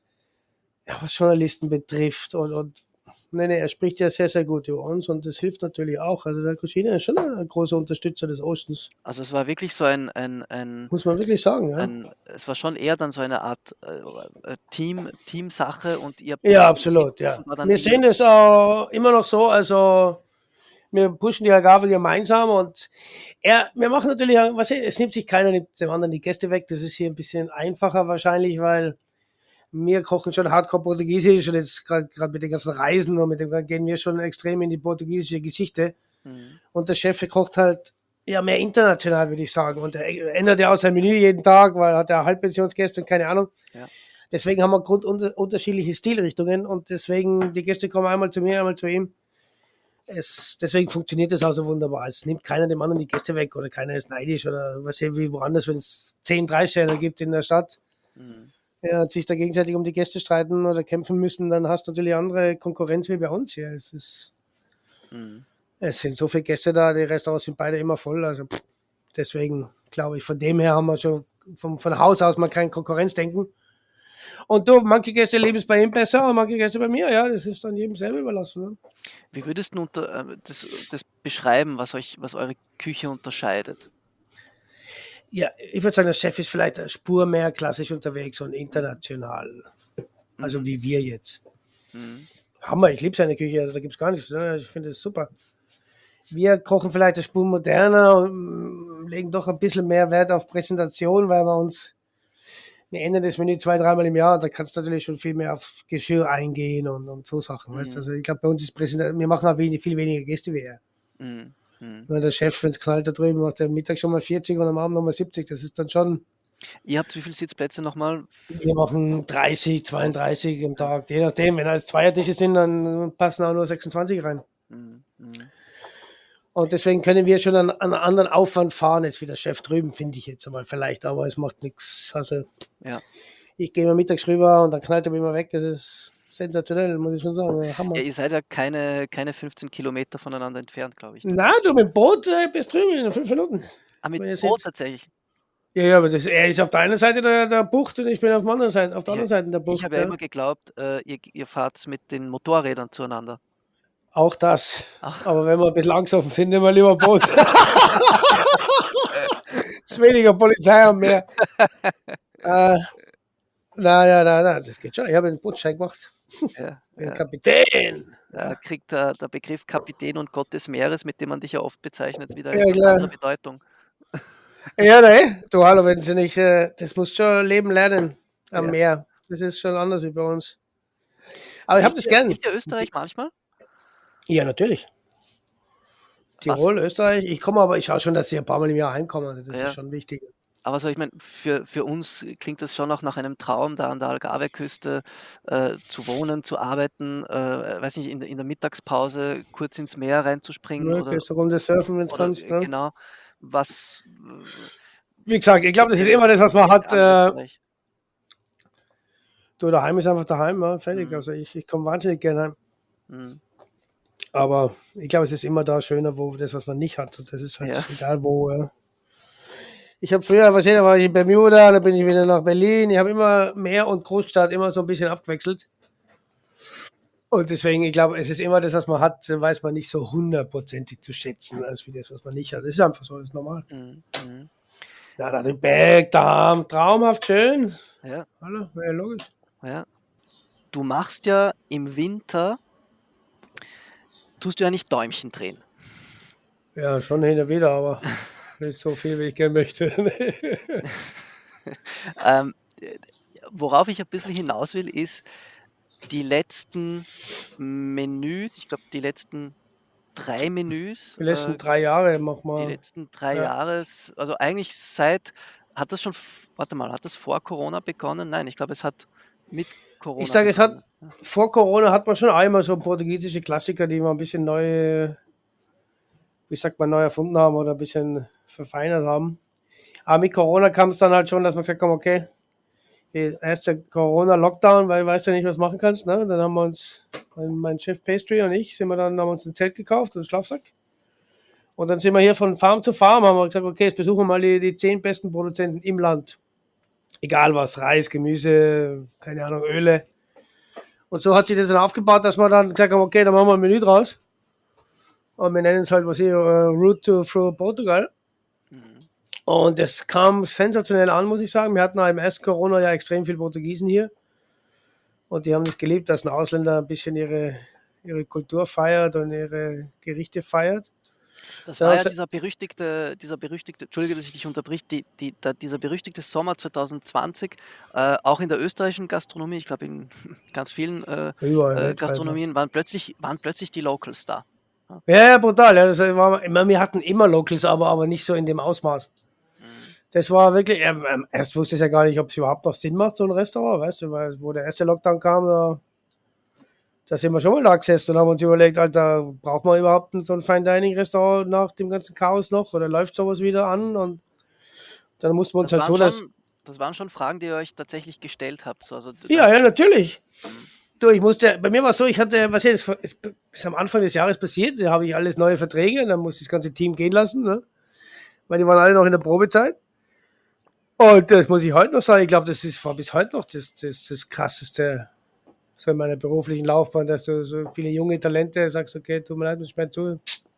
was Journalisten betrifft. Und nee, er spricht ja sehr, sehr gut über uns und das hilft natürlich auch. Also der Kuschina ist schon ein großer Unterstützer des Oceans, Also, es war wirklich so muss man wirklich sagen, ja. es war schon eher dann so eine Art, Teamsache, und ihr habt Ja, absolut, ja. offenbar dann Wir irgendwie. sehen das auch immer noch so, also wir pushen die Agave gemeinsam und wir machen natürlich, es nimmt sich keiner dem anderen die Gäste weg. Das ist hier ein bisschen einfacher wahrscheinlich, weil wir kochen schon Hardcore Portugiesisch und jetzt gerade mit den ganzen Reisen und mit dem gehen wir schon extrem in die portugiesische Geschichte. Mhm. Und der Chef kocht halt ja mehr international, würde ich sagen. Und er ändert ja auch sein Menü jeden Tag, weil er hat ja Halbpensionsgäste und keine Ahnung. Ja. Deswegen haben wir unterschiedliche Stilrichtungen und deswegen, die Gäste kommen einmal zu mir, einmal zu ihm. Deswegen funktioniert das auch so wunderbar. Es nimmt keiner dem anderen die Gäste weg oder keiner ist neidisch oder was wie woanders, wenn es 10 Drei-Sterne gibt in der Stadt, Mhm. ja, und sich da gegenseitig um die Gäste streiten oder kämpfen müssen, dann hast du natürlich andere Konkurrenz wie bei uns hier. Mhm. Es sind so viele Gäste da, die Restaurants sind beide immer voll. Also deswegen glaube ich, von dem her haben wir schon von Haus aus mal kein Konkurrenzdenken. Und du, manche Gäste leben es bei ihm besser und manche Gäste bei mir. Ja, das ist dann jedem selber überlassen. Ne? Wie würdest du das beschreiben, was eure Küche unterscheidet? Ja, ich würde sagen, der Chef ist vielleicht eine Spur mehr klassisch unterwegs und international. Also wie wir jetzt. Hammer, ich liebe seine Küche, also da gibt es gar nichts. Ne? Ich finde das super. Wir kochen vielleicht eine Spur moderner und legen doch ein bisschen mehr Wert auf Präsentation, weil wir ändern das Menü 2-3 Mal im Jahr. Da kannst du natürlich schon viel mehr auf Geschirr eingehen und so Sachen. Weißt? Also ich glaube, bei uns ist Präsentation, wir machen auch viel weniger Gäste wie er. Wenn der Chef, wenn es knallt da drüben, macht er am Mittag schon mal 40 und am Abend nochmal 70. Das ist dann schon. Ihr habt wie viele Sitzplätze nochmal? Wir machen 30, 32 am Tag. Je nachdem, wenn alles Zweiertische sind, dann passen auch nur 26 rein. Und deswegen können wir schon einen anderen Aufwand fahren, jetzt wie der Chef drüben, finde ich jetzt einmal vielleicht, aber es macht nichts. Also ich gehe mal mittags rüber und dann knallt er mich immer weg. Das ist sensationell, muss ich schon sagen. Hammer. Ja, ihr seid ja keine 15 Kilometer voneinander entfernt, glaube ich. Na, du mit dem Boot bist drüben in 5 Minuten. Mit Boot tatsächlich? Ja, aber er ist auf der einen Seite der Bucht und ich bin auf der anderen Seite der Bucht. Ich habe ja immer geglaubt, ihr fahrt mit den Motorrädern zueinander. Auch das. Aber wenn wir ein bisschen langsam sind, nehmen wir lieber Boot. Es ist weniger Polizei und mehr. Nein, das geht schon. Ich habe einen Bootschein gemacht. Kapitän. Da kriegt der Begriff Kapitän und Gott des Meeres, mit dem man dich ja oft bezeichnet, wieder Ja, eine klar. andere Bedeutung. Ja, ne? Du, hallo, wenn sie nicht, das musst du schon leben lernen am Meer. Das ist schon anders wie bei uns. Aber ich habe das gern. Gibt ihr Österreich manchmal? Ja, natürlich. Tirol, Österreich. Ich schaue schon, dass sie ein paar Mal im Jahr reinkommen. Also das ist schon wichtig. Aber so, ich meine, für uns klingt das schon auch nach einem Traum, da an der Algarve-Küste zu wohnen, zu arbeiten, weiß nicht, in der Mittagspause kurz ins Meer reinzuspringen. Ja, gehst du runter surfen, wenn du kannst. Ne? Genau. Wie gesagt, ich glaube, das ist immer das, was man hat. Du, daheim ist einfach daheim, ja, fertig. Also ich komme wahnsinnig gerne heim. Aber ich glaube, es ist immer da schöner, wo das, was man nicht hat. Und das ist halt egal wo. Ich habe früher, da war ich in Bermuda, dann bin ich wieder nach Berlin. Ich habe immer Meer und Großstadt immer so ein bisschen abgewechselt. Und deswegen, ich glaube, es ist immer das, was man hat, weiß man nicht so hundertprozentig zu schätzen, als wie das, was man nicht hat. Das ist einfach so, das ist normal. Ja, da den Berg, da traumhaft schön. Ja. Hallo, ja, logisch. Ja. Du machst ja im Winter, tust du ja nicht Däumchen drehen. Ja, schon hin und wieder, aber nicht so viel, wie ich gerne möchte. Worauf ich ein bisschen hinaus will, ist die letzten Menüs, ich glaube die letzten 3 Menüs. Die letzten 3 Jahre mach mal. Die letzten 3 Jahre, also eigentlich hat das vor Corona begonnen? Nein, ich glaube, es hat mit Corona Ich sage, begonnen. vor Corona hat man schon einmal so portugiesische Klassiker, die wir ein bisschen neu erfunden haben oder ein bisschen verfeinert haben. Aber mit Corona kam es dann halt schon, dass wir gesagt haben, okay, erst der Corona-Lockdown, weil du weißt ja nicht, was du machen kannst. Ne? Dann haben wir uns, mein Chef Pastry und ich, haben uns ein Zelt gekauft und einen Schlafsack. Und dann sind wir hier von Farm zu Farm, haben wir gesagt, okay, jetzt besuchen wir mal die 10 besten Produzenten im Land. Egal was, Reis, Gemüse, keine Ahnung, Öle. Und so hat sich das dann aufgebaut, dass wir dann gesagt haben, okay, dann machen wir ein Menü draus. Und wir nennen es halt, Route through Portugal. Und das kam sensationell an, muss ich sagen. Wir hatten auch im ersten Corona-Jahr extrem viele Portugiesen hier. Und die haben das geliebt, dass ein Ausländer ein bisschen ihre Kultur feiert und ihre Gerichte feiert. Das war ja dieser berüchtigte, Entschuldige, dass ich dich unterbrich, dieser berüchtigte Sommer 2020, auch in der österreichischen Gastronomie, ich glaube in ganz vielen Gastronomien, waren plötzlich die Locals da. Ja, brutal. Ja, wir hatten immer Locals, aber nicht so in dem Ausmaß. Das war wirklich, erst wusste ich ja gar nicht, ob es überhaupt noch Sinn macht, so ein Restaurant, weißt du, weil wo der erste Lockdown kam, da sind wir schon mal da gesessen und haben uns überlegt, Alter, braucht man überhaupt so ein Fine-Dining-Restaurant nach dem ganzen Chaos noch oder läuft sowas wieder an? Und dann mussten wir uns halt so... Das waren schon Fragen, die ihr euch tatsächlich gestellt habt. So, also, ja, natürlich. Du, bei mir war es so, ich hatte, das ist am Anfang des Jahres passiert, da habe ich alles neue Verträge und dann musste ich das ganze Team gehen lassen, ne? Weil die waren alle noch in der Probezeit. Und das muss ich heute noch sagen, ich glaube, war bis heute noch das Krasseste so in meiner beruflichen Laufbahn, dass du so viele junge Talente sagst, okay, tut mir leid, ich meine zu.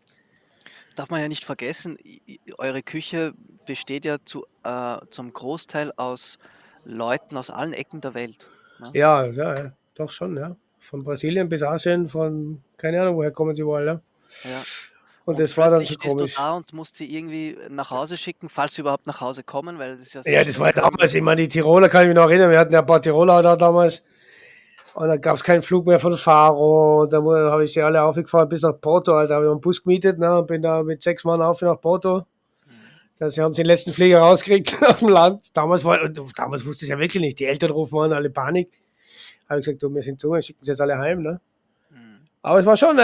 Darf man ja nicht vergessen, eure Küche besteht ja zum Großteil aus Leuten aus allen Ecken der Welt. Ne? Ja, doch schon, ja. Von Brasilien bis Asien, von keine Ahnung, woher kommen die überall, ja. Ja. Und Und das war dann plötzlich schon stehst du komisch. da und musst sie irgendwie nach Hause schicken, falls sie überhaupt nach Hause kommen, weil das ist ja sehr Ja, das war schnell ja damals, ich meine, die Tiroler kann ich mich noch erinnern, wir hatten ja ein paar Tiroler da damals. Und dann gab es keinen Flug mehr von Faro. Und dann habe ich sie alle aufgefahren bis nach Porto. Da habe ich einen Bus gemietet, ne, und bin da mit 6 Mann auf nach Porto. Sie haben den letzten Flieger rausgekriegt aus dem Land. Damals wusste ich ja wirklich nicht. Die Eltern rufen an, alle Panik. Habe ich gesagt, du, wir sind zu, wir schicken sie jetzt alle heim. Ne? Mhm. Aber es war schon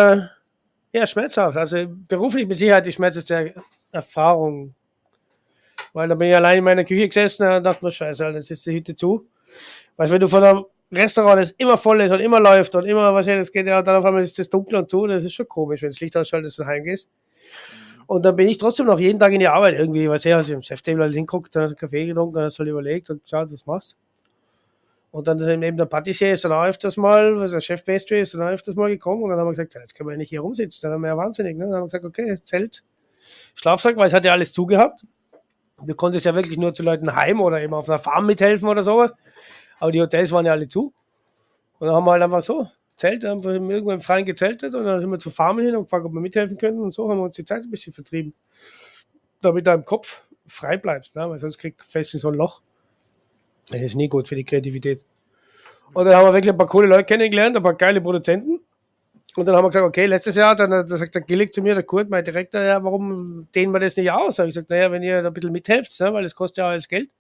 schmerzhaft. Also beruflich mit Sicherheit die schmerzhafte Erfahrung. Weil da bin ich allein in meiner Küche gesessen und dachte mir, scheiße, Alter, jetzt ist die Hütte zu. Weil wenn du von einem Restaurant, das immer voll ist und immer läuft und immer, das geht ja, und dann auf einmal ist das dunkel und zu, das ist schon komisch, wenn das Licht ausschaltest und heimgehst. Und dann bin ich trotzdem noch jeden Tag in die Arbeit irgendwie, als ich im Cheftable halt hinguckt, dann einen Kaffee getrunken, dann hast du halt überlegt und geschaut, was machst. Und dann ist neben der Patissier ist dann auch öfters mal, was der Chef Pastry ist, dann auch öfters mal gekommen und dann haben wir gesagt, ja, jetzt können wir ja nicht hier rumsitzen, dann wären wir ja wahnsinnig. Ne? Dann haben wir gesagt, okay, Zelt, Schlafsack, weil es hat ja alles zugehabt. Du konntest ja wirklich nur zu Leuten heim oder eben auf einer Farm mithelfen oder sowas. Aber die Hotels waren ja alle zu. Und dann haben wir halt einfach so Zelt, einfach irgendwo im Freien gezeltet und dann sind wir zu Farmen hin und gefragt, ob wir mithelfen können. Und so haben wir uns die Zeit ein bisschen vertrieben. Damit du im Kopf frei bleibst, ne? Weil sonst kriegst du fest in so ein Loch. Das ist nie gut für die Kreativität. Und dann haben wir wirklich ein paar coole Leute kennengelernt, ein paar geile Produzenten. Und dann haben wir gesagt, okay, letztes Jahr, dann sagt der Gillig zu mir, der Kurt, mein Direktor, ja, warum dehnen wir das nicht aus? Da habe ich gesagt, naja, wenn ihr da ein bisschen mithelft, ne, weil das kostet ja alles Geld.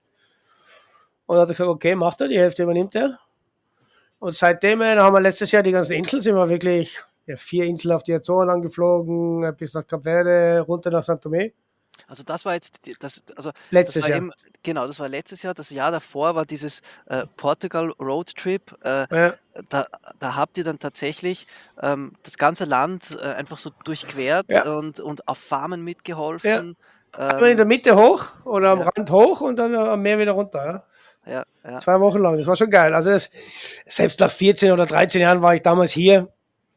Und dann hat er gesagt, okay, macht er, die Hälfte übernimmt er. Und seitdem dann haben wir letztes Jahr die ganzen Inseln, sind wir wirklich 4 Inseln auf die Azoren angeflogen, bis nach Kap Verde, runter nach San Tomé. Also das war jetzt, das Letztes war Jahr. eben, genau, das war letztes Jahr. Das Jahr davor war dieses Portugal Roadtrip. Ja, Da habt ihr dann tatsächlich das ganze Land einfach so durchquert ja. und auf Farmen mitgeholfen. Einmal in der Mitte hoch oder am Ja. Rand hoch und dann am Meer wieder runter. Ja. Ja. 2 Wochen lang, das war schon geil. Also selbst nach 14 oder 13 Jahren war ich damals hier.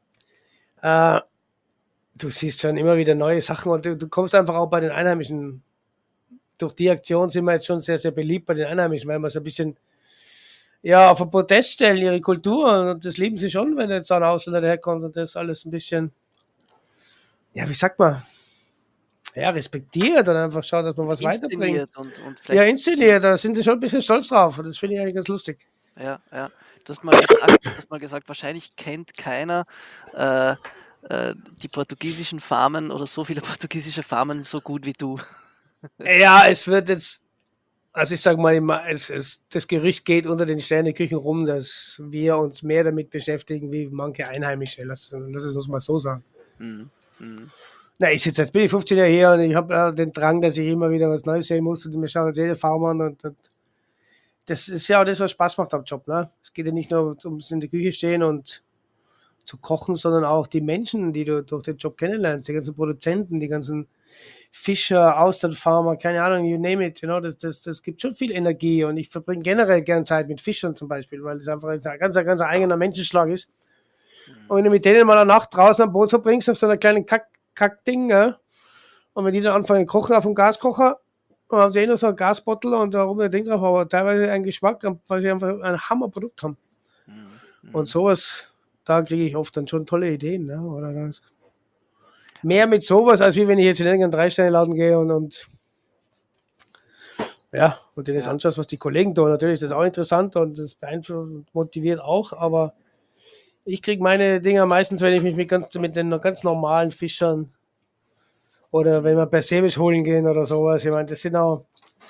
Du siehst schon immer wieder neue Sachen und du kommst einfach auch bei den Einheimischen. Durch die Aktion sind wir jetzt schon sehr, sehr beliebt bei den Einheimischen, weil wir so ein bisschen auf den Protest stellen, ihre Kultur, und das lieben sie schon, wenn jetzt ein Ausländer daherkommt und das alles ein bisschen, wie sagt man, respektiert und einfach schaut, dass man was weiterbringt. Inszeniert und vielleicht. Inszeniert, da sind sie schon ein bisschen stolz drauf und das finde ich eigentlich ganz lustig. Ja. Du hast mal gesagt, wahrscheinlich kennt keiner die portugiesischen Farmen oder so viele portugiesische Farmen so gut wie du. Ja, es wird jetzt, also ich sage mal, das Gerücht geht unter den Sterneküchen rum, dass wir uns mehr damit beschäftigen wie manche Einheimische. Lass es uns mal so sagen. Mhm. Na, jetzt bin ich 15 Jahre hier und ich habe den Drang, dass ich immer wieder was Neues sehen muss und wir schauen uns jede Farm an und das ist ja auch das, was Spaß macht am Job. Ne? Es geht ja nicht nur ums in der Küche stehen und zu kochen, sondern auch die Menschen, die du durch den Job kennenlernst, die ganzen Produzenten, die ganzen Fischer, Austernfarmer, keine Ahnung, you name it, das gibt schon viel Energie und ich verbringe generell gern Zeit mit Fischern zum Beispiel, weil das einfach ein ganz eigener Menschenschlag ist. Und wenn du mit denen mal eine Nacht draußen am Boot verbringst, auf so einer kleinen Kackding, ja, und wenn die dann anfangen zu kochen auf dem Gaskocher, und haben sie noch so ein Gasbottle und da oben ein Ding drauf, aber teilweise einen Geschmack, weil sie einfach ein Hammerprodukt haben. Und sowas, da kriege ich oft dann schon tolle Ideen, ne? Oder das. Mehr mit sowas, als wie wenn ich jetzt in irgendeinen 3-Sterne-Laden gehe und dir das anschaust, was die Kollegen tun. Natürlich ist das auch interessant und das beeinflusst und motiviert auch, aber ich kriege meine Dinger meistens, wenn ich mich mit den ganz normalen Fischern oder wenn wir Persebisch holen gehen oder sowas. Ich meine, das sind auch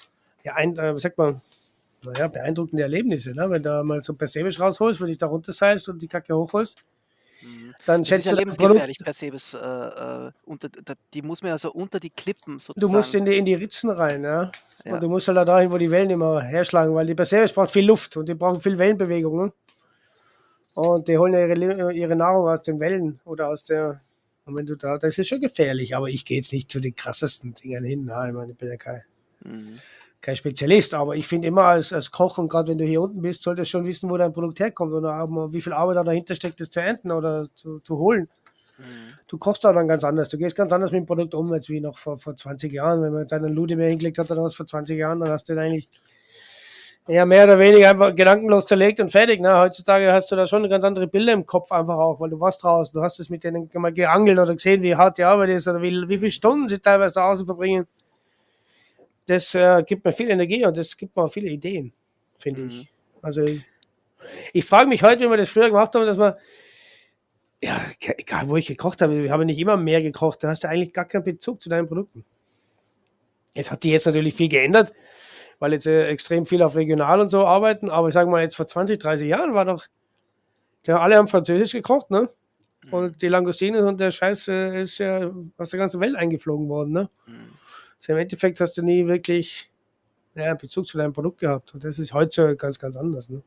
beeindruckende Erlebnisse, ne? Wenn du mal so Persebisch rausholst, wenn dich da runterseilst und die Kacke hochholst. Dann Das ist ja schätzt du lebensgefährlich, Persebes. Die muss man ja so unter die Klippen Du sozusagen. musst in die Ritzen rein, ja. Ja. Und du musst halt da dahin, wo die Wellen immer herschlagen, weil die Perseus braucht viel Luft und die brauchen viel Wellenbewegung. Ne? Und die holen ja ihre Nahrung aus den Wellen oder aus der. Und wenn du das ist schon gefährlich, aber ich gehe jetzt nicht zu den krassesten Dingern hin. Nein, ich meine, ich bin ja kein. kein Spezialist, aber ich finde immer als Koch und gerade wenn du hier unten bist, solltest du schon wissen, wo dein Produkt herkommt oder auch mal, wie viel Arbeit da dahinter steckt, das zu ernten oder zu holen. Du kochst auch dann ganz anders. Du gehst ganz anders mit dem Produkt um, als wie noch vor 20 Jahren. Wenn man jetzt einen Lude mehr hingelegt hat oder was vor 20 Jahren, dann hast du den eigentlich eher mehr oder weniger einfach gedankenlos zerlegt und fertig. Ne? Heutzutage hast du da schon ganz andere Bilder im Kopf einfach auch, weil du warst draußen, du hast es mit denen mal geangelt oder gesehen, wie hart die Arbeit ist oder wie viele Stunden sie teilweise draußen verbringen. Das gibt mir viel Energie und das gibt mir auch viele Ideen, finde ich. Also ich frage mich heute, wie wir das früher gemacht haben, dass man, ja, egal wo ich gekocht habe, ich habe nicht immer mehr gekocht, da hast du eigentlich gar keinen Bezug zu deinen Produkten. Es hat sich jetzt natürlich viel geändert, weil jetzt extrem viel auf regional und so arbeiten, aber ich sage mal, jetzt vor 20, 30 Jahren war doch, ja, alle haben Französisch gekocht, ne? Und die Langoustine und der Scheiß ist ja aus der ganzen Welt eingeflogen worden, ne? Also im Endeffekt hast du nie wirklich einen Bezug zu deinem Produkt gehabt und das ist heute ganz, ganz anders, ne?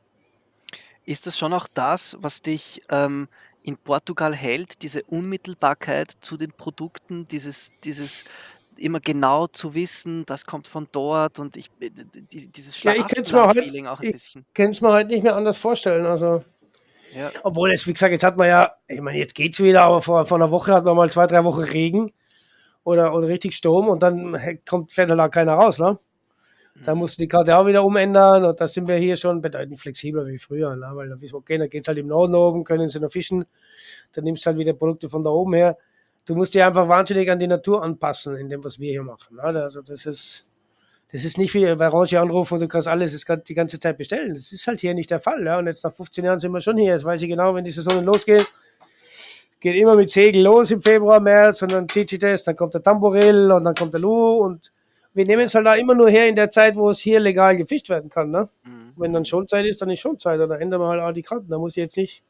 Ist das schon auch das, was dich in Portugal hält, diese Unmittelbarkeit zu den Produkten, dieses immer genau zu wissen, das kommt von dort und dieses Ja, Schlaraffenland-Feeling auch ein bisschen. ich könnte es mir halt nicht mehr anders vorstellen. Also, Ja, obwohl es, wie gesagt, jetzt hat man ja, ich meine, jetzt geht's wieder, aber vor einer Woche hat man mal 2, 3 Wochen Regen oder richtig Sturm und dann fährt halt auch keiner raus, ne? Da musst du die Karte auch wieder umändern und da sind wir hier schon bedeutend flexibler wie früher, ne? Weil dann wissen wir, okay, dann geht's halt im Norden oben, können sie noch fischen, dann nimmst du halt wieder Produkte von da oben her. Du musst dich einfach wahnsinnig an die Natur anpassen, in dem, was wir hier machen. Ne? Also das ist nicht wie bei Orange anrufen und du kannst alles die ganze Zeit bestellen. Das ist halt hier nicht der Fall. Ja? Und jetzt nach 15 Jahren sind wir schon hier. Jetzt weiß ich genau, wenn die Saison losgeht, geht immer mit Segel los im Februar, März und dann zieht sich das, dann kommt der Tamboril und dann kommt der Lu und wir nehmen es halt da immer nur her in der Zeit, wo es hier legal gefischt werden kann. Ne? Wenn dann Schonzeit ist, dann ist Schonzeit und dann ändern wir halt auch die Karten. Da muss ich jetzt nicht,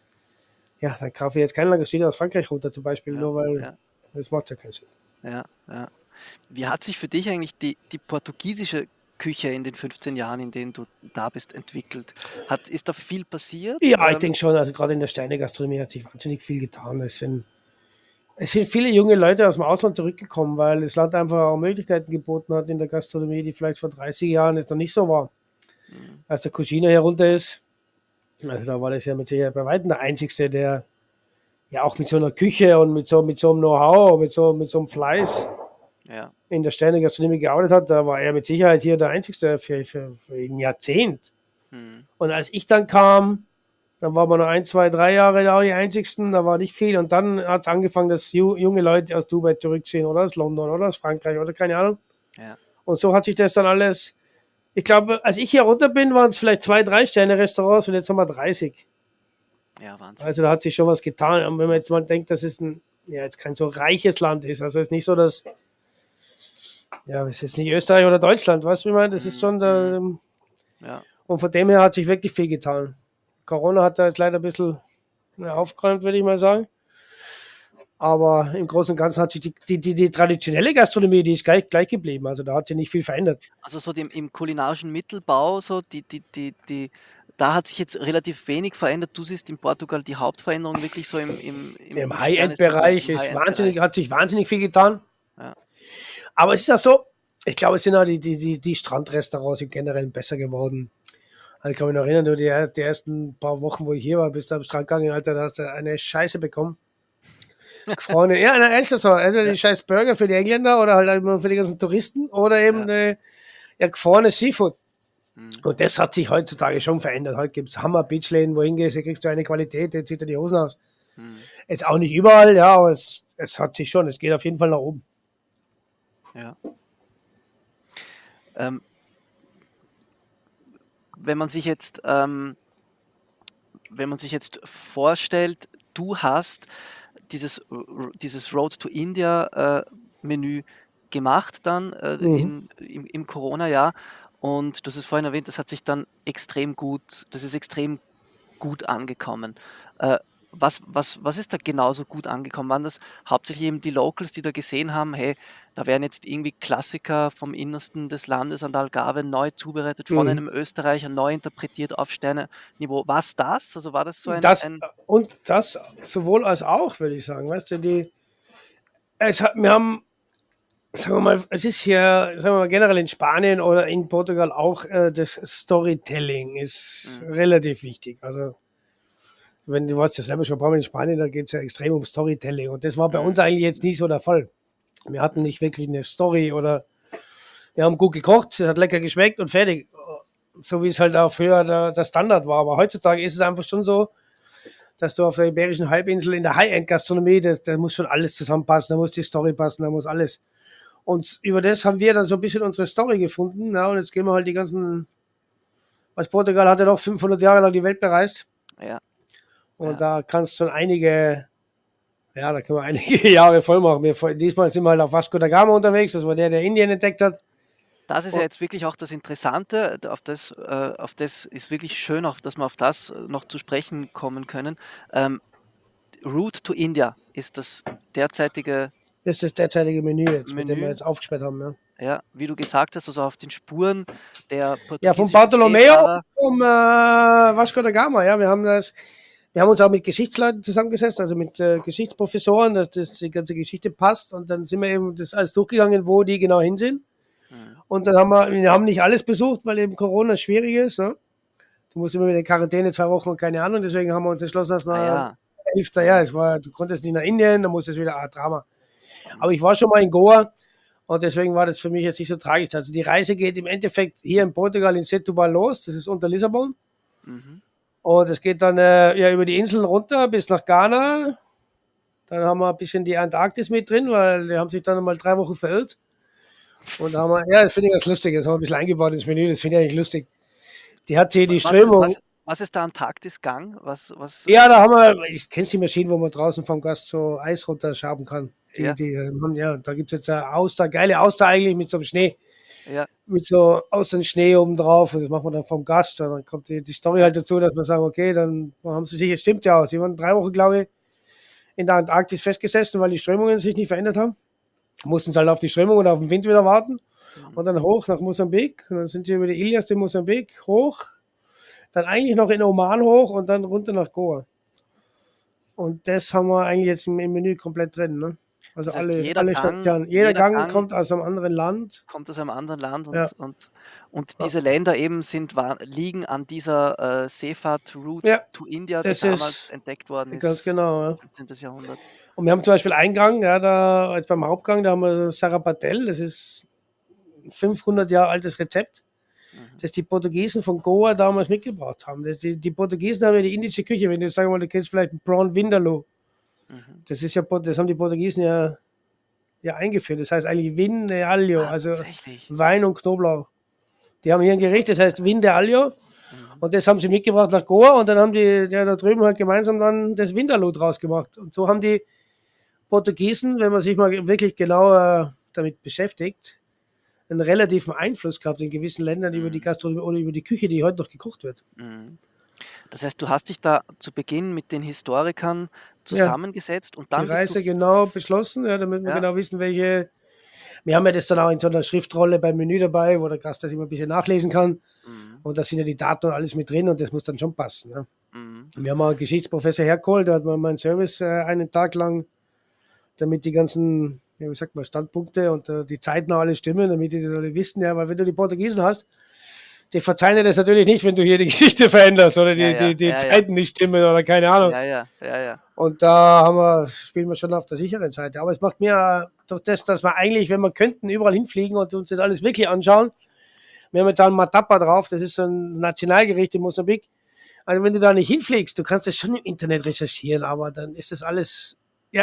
ja, dann kaufe ich jetzt keinen Langoustine aus Frankreich runter zum Beispiel, nur weil das macht ja keinen Sinn. Ja. Wie hat sich für dich eigentlich die portugiesische Küche in den 15 Jahren, in denen du da bist, entwickelt? Ist da viel passiert? Ja, ich denke schon, also gerade in der Sterne-Gastronomie hat sich wahnsinnig viel getan. Es sind viele junge Leute aus dem Ausland zurückgekommen, weil das Land einfach auch Möglichkeiten geboten hat in der Gastronomie, die vielleicht vor 30 Jahren jetzt noch nicht so war. Als der Cucina herunter ist, also da war das ja mit Sicherheit bei weitem der Einzigste, der ja auch mit so einer Küche und mit so einem Know-how, mit so einem Fleiß in der Sterne-Gastronomie gearbeitet hat. Da war er mit Sicherheit hier der Einzigste für ein Jahrzehnt. Und als ich dann kam, dann waren wir noch 1, 2, 3 Jahre da die Einzigsten, da war nicht viel. Und dann hat es angefangen, dass junge Leute aus Dubai zurückziehen oder aus London oder aus Frankreich oder keine Ahnung. Ja. Und so hat sich das dann alles, ich glaube, als ich hier runter bin, waren es vielleicht 2, 3 Sterne-Restaurants und jetzt haben wir 30. Ja, Wahnsinn. Also da hat sich schon was getan. Und wenn man jetzt mal denkt, dass es jetzt kein so reiches Land ist, also es ist nicht so, dass, ja, es ist jetzt nicht Österreich oder Deutschland, weißt du, wie ich meine? Das ist schon da. Ja. Und von dem her hat sich wirklich viel getan. Corona hat da jetzt leider ein bisschen aufgeräumt, würde ich mal sagen. Aber im Großen und Ganzen hat sich die traditionelle Gastronomie, die ist gleich geblieben. Also da hat sich nicht viel verändert. Also so im kulinarischen Mittelbau, so da hat sich jetzt relativ wenig verändert. Du siehst in Portugal die Hauptveränderung wirklich so im High-End-Bereich hat sich wahnsinnig viel getan. Ja. Aber es ist auch so, ich glaube, es sind auch die Strandrestaurants sind generell besser geworden. Also ich kann mich noch erinnern, du, die ersten paar Wochen, wo ich hier war, bist du am Strand gegangen, Alter, da hast du eine Scheiße bekommen. Gefrorene, ja, echt so, entweder die scheiß Burger für die Engländer oder halt immer für die ganzen Touristen oder eben gefrorenes Seafood. Und das hat sich heutzutage schon verändert. Heute gibt es Hammer Beachläden, wo hingehst, da kriegst du eine Qualität, jetzt zieht er die Hosen aus. Jetzt auch nicht überall, ja, aber es hat sich schon, es geht auf jeden Fall nach oben. Ja. Wenn man sich jetzt vorstellt, du hast dieses Road to India Menü gemacht dann im Corona-Jahr und du hast es vorhin erwähnt, das ist extrem gut angekommen. Was ist da genauso gut angekommen? Waren das hauptsächlich eben die Locals, die da gesehen haben, hey, da werden jetzt irgendwie Klassiker vom Innersten des Landes an der Algarve neu zubereitet von einem Österreicher, neu interpretiert auf Sterne-Niveau. War es das? Also war das so ein... Und das sowohl als auch, würde ich sagen. Weißt du, wir haben sagen wir mal, es ist hier, sagen wir mal, generell in Spanien oder in Portugal auch, das Storytelling ist relativ wichtig. Also, wenn du warst ja selber schon ein paar Mal in Spanien, da geht es ja extrem um Storytelling. Und das war bei uns eigentlich jetzt nie so der Fall. Wir hatten nicht wirklich eine Story oder wir haben gut gekocht, es hat lecker geschmeckt und fertig. So wie es halt auch früher der Standard war. Aber heutzutage ist es einfach schon so, dass du auf der Iberischen Halbinsel in der High-End-Gastronomie, da muss schon alles zusammenpassen, da muss die Story passen, da muss alles. Und über das haben wir dann so ein bisschen unsere Story gefunden. Ja, und jetzt gehen wir halt die ganzen, was Portugal hat ja noch 500 Jahre lang die Welt bereist. Ja. Und da kannst du schon einige, ja, da können wir einige Jahre voll machen. Diesmal sind wir halt auf Vasco da Gama unterwegs, das war der Indien entdeckt hat. Das ist ja jetzt wirklich auch das Interessante, auf das ist wirklich schön, auch, dass wir auf das noch zu sprechen kommen können. Route to India ist das derzeitige Das ist das derzeitige Menü jetzt, mit dem wir Menü. jetzt aufgesperrt haben. Ja, Ja, wie du gesagt hast, also auf den Spuren der ja vom portugiesischen Bartolomeo Seefahrer. zum Vasco da Gama. Ja, wir haben uns auch mit Geschichtsleuten zusammengesetzt, also mit Geschichtsprofessoren, dass das die ganze Geschichte passt. Und dann sind wir eben das alles durchgegangen, wo die genau hin sind. Und dann wir haben nicht alles besucht, weil eben Corona schwierig ist. Ne? Du musst immer wieder in Quarantäne 2 Wochen und keine Ahnung. Deswegen haben wir uns entschlossen, dass wir du konntest nicht nach Indien, dann musstest wieder Drama. Aber ich war schon mal in Goa und deswegen war das für mich jetzt nicht so tragisch. Also die Reise geht im Endeffekt hier in Portugal in Setúbal los, das ist unter Lissabon. Und es geht dann über die Inseln runter bis nach Ghana. Dann haben wir ein bisschen die Antarktis mit drin, weil die haben sich dann mal 3 Wochen verirrt. Und da haben wir, das finde ich ganz lustig, das haben wir ein bisschen eingebaut ins Menü, das finde ich eigentlich lustig. Die hat hier die Strömung. Was ist der Antarktisgang? Ja, da haben wir, ich kenne die Maschinen, wo man draußen vom Gast so Eis runterschaben kann. Da gibt es jetzt eine geile Auster eigentlich mit so einem Schnee. Ja. Mit so Außenschnee oben drauf. Und das machen wir dann vom Gast. Und dann kommt die Story halt dazu, dass wir sagen, okay, dann haben sie sich, es stimmt ja aus. Sie waren 3 Wochen, glaube ich, in der Antarktis festgesessen, weil die Strömungen sich nicht verändert haben. Mussten sie halt auf die Strömung und auf den Wind wieder warten. Und dann hoch nach Mosambik. Und dann sind sie über die Ilias in Mosambik hoch. Dann eigentlich noch in Oman hoch und dann runter nach Goa. Und das haben wir eigentlich jetzt im Menü komplett drin. Ne? Also das heißt, alle Stationen. Jeder Gang kommt aus einem anderen Land. Und diese Länder eben liegen an dieser Seefahrt-Route to India, die damals entdeckt worden ist. Ganz genau. Ja. 15. Jahrhundert. Und wir haben zum Beispiel einen Gang, jetzt beim Hauptgang, da haben wir Sarapatel, das ist ein 500 Jahre altes Rezept, das die Portugiesen von Goa damals mitgebracht haben. Die Portugiesen haben ja die indische Küche, wenn du sagen mal, du kennst vielleicht ein Prawn Vindaloo. Das haben die Portugiesen ja eingeführt. Das heißt eigentlich Vin de Alho, also Wein und Knoblauch. Die haben hier ein Gericht, das heißt Vin de Alho. Und das haben sie mitgebracht nach Goa und dann haben die da drüben halt gemeinsam dann das Vindaloo draus gemacht. Und so haben die Portugiesen, wenn man sich mal wirklich genauer damit beschäftigt, einen relativen Einfluss gehabt in gewissen Ländern über die Gastronomie oder über die Küche, die heute noch gekocht wird. Das heißt, du hast dich da zu Beginn mit den Historikern zusammengesetzt und dann die Reise genau beschlossen, damit wir genau wissen, welche. Wir haben ja das dann auch in so einer Schriftrolle beim Menü dabei, wo der Gast das immer ein bisschen nachlesen kann. Und da sind ja die Daten und alles mit drin und das muss dann schon passen. Ja. Wir haben auch einen Geschichtsprofessor hergeholt, da hat man meinen Service einen Tag lang, damit die ganzen, Standpunkte und die Zeiten auch alle stimmen, damit die das alle wissen. Ja, weil wenn du die Portugiesen hast, die verzeihen dir das natürlich nicht, wenn du hier die Geschichte veränderst oder die Zeiten nicht stimmen oder keine Ahnung. Und da spielen wir schon auf der sicheren Seite. Aber es macht mir doch das, dass wir eigentlich, wenn wir könnten, überall hinfliegen und uns das alles wirklich anschauen. Wir haben jetzt auch ein Matapa drauf, das ist so ein Nationalgericht in Mosambik. Also wenn du da nicht hinfliegst, du kannst das schon im Internet recherchieren, aber dann ist das alles,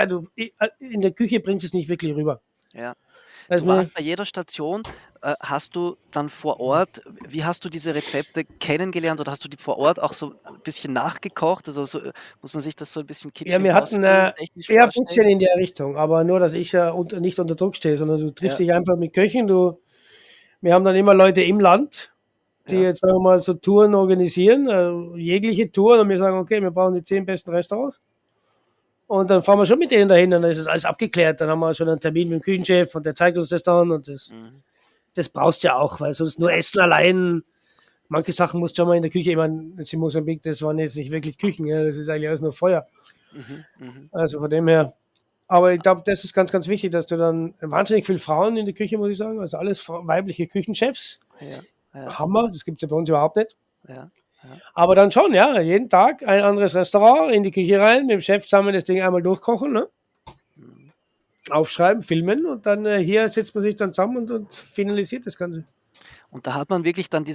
in der Küche bringst du es nicht wirklich rüber. Ja. Du warst bei jeder Station, hast du dann vor Ort, wie hast du diese Rezepte kennengelernt oder hast du die vor Ort auch so ein bisschen nachgekocht? Also muss man sich das so ein bisschen kitschig vorstellen? Ja, wir hatten ein bisschen in der Richtung, aber nur, dass ich nicht unter Druck stehe, sondern du triffst dich einfach mit Köchen. Wir haben dann immer Leute im Land, die jetzt, sagen wir mal, so Touren organisieren, jegliche Touren, und wir sagen, okay, wir brauchen die 10 besten Restaurants. Und dann fahren wir schon mit denen dahin und dann ist das alles abgeklärt. Dann haben wir schon einen Termin mit dem Küchenchef und der zeigt uns das dann. Und das brauchst du ja auch, weil sonst nur Essen allein, manche Sachen musst du schon mal in der Küche, ich meine, jetzt in Mosambik, das waren jetzt nicht wirklich Küchen, das ist eigentlich alles nur Feuer. Also von dem her, Aber ich glaube, das ist ganz, ganz wichtig, dass du dann wahnsinnig viele Frauen in der Küche, muss ich sagen, also alles weibliche Küchenchefs. Ja, ja, Hammer, das gibt es ja bei uns überhaupt nicht. ja, ja. Aber dann schon, ja, jeden Tag ein anderes Restaurant, in die Küche rein, mit dem Chef zusammen das Ding einmal durchkochen, ne? Mhm. Aufschreiben, filmen und dann hier setzt man sich dann zusammen und finalisiert das Ganze. Und da hat man wirklich dann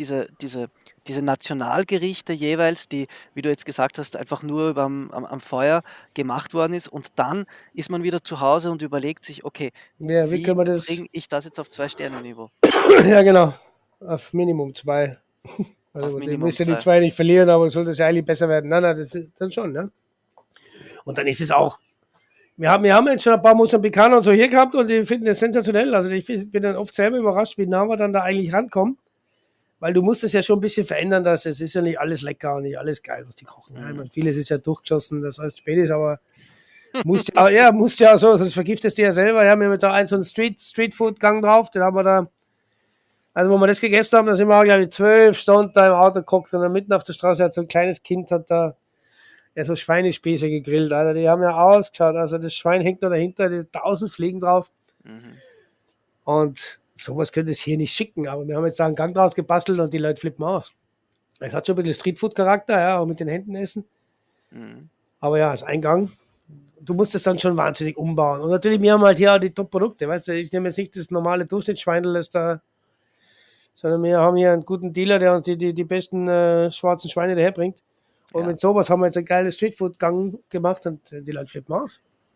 diese Nationalgerichte jeweils, die, wie du jetzt gesagt hast, einfach nur am Feuer gemacht worden ist. Und dann ist man wieder zu Hause und überlegt sich, okay, Ja, wie wie können wir das? bringe ich das jetzt auf 2-Sterne-Niveau? Ja, genau. Auf Minimum 2. Auf Also, du Minimum willst ja die 2. 2 nicht verlieren, aber soll das ja eigentlich besser werden. Nein, nein, das ist dann schon, ne? Und dann ist es auch. Wir haben jetzt schon ein paar Mosambikaner und so hier gehabt und die finden das sensationell. Also ich bin dann oft selber überrascht, wie nah wir dann da eigentlich rankommen. Weil du musst es ja schon ein bisschen verändern, dass es ist ja nicht alles lecker und nicht alles geil, was die kochen. Ja, ich meine, vieles ist ja durchgeschossen, das heißt spät ist, aber musst ja so, sonst vergiftest du ja selber. Ja, wir haben da so einen Streetfood-Gang drauf, den haben wir da, also wo wir das gegessen haben, da sind wir auch, glaube ich, 12 Stunden da im Auto geguckt und dann mitten auf der Straße hat so ein kleines Kind, hat da ja so Schweinespieße gegrillt, Alter, die haben ja ausgeschaut, also das Schwein hängt noch dahinter, die 1000 Fliegen drauf Mhm. und sowas könnte es hier nicht schicken, aber wir haben jetzt da einen Gang draus gebastelt und die Leute flippen aus. Es hat schon ein bisschen Streetfood-Charakter, ja, auch mit den Händen essen, Mhm. aber ja, als Eingang, du musst es dann schon wahnsinnig umbauen und natürlich, wir haben halt hier auch die Top-Produkte, weißt du, ich nehme jetzt nicht das normale Durchschnittsschweindel, das da, sondern wir haben hier einen guten Dealer, der uns die besten schwarzen Schweine daherbringt. Und Ja. mit sowas haben wir jetzt einen geilen Streetfood-Gang gemacht und die Leute flippen aus.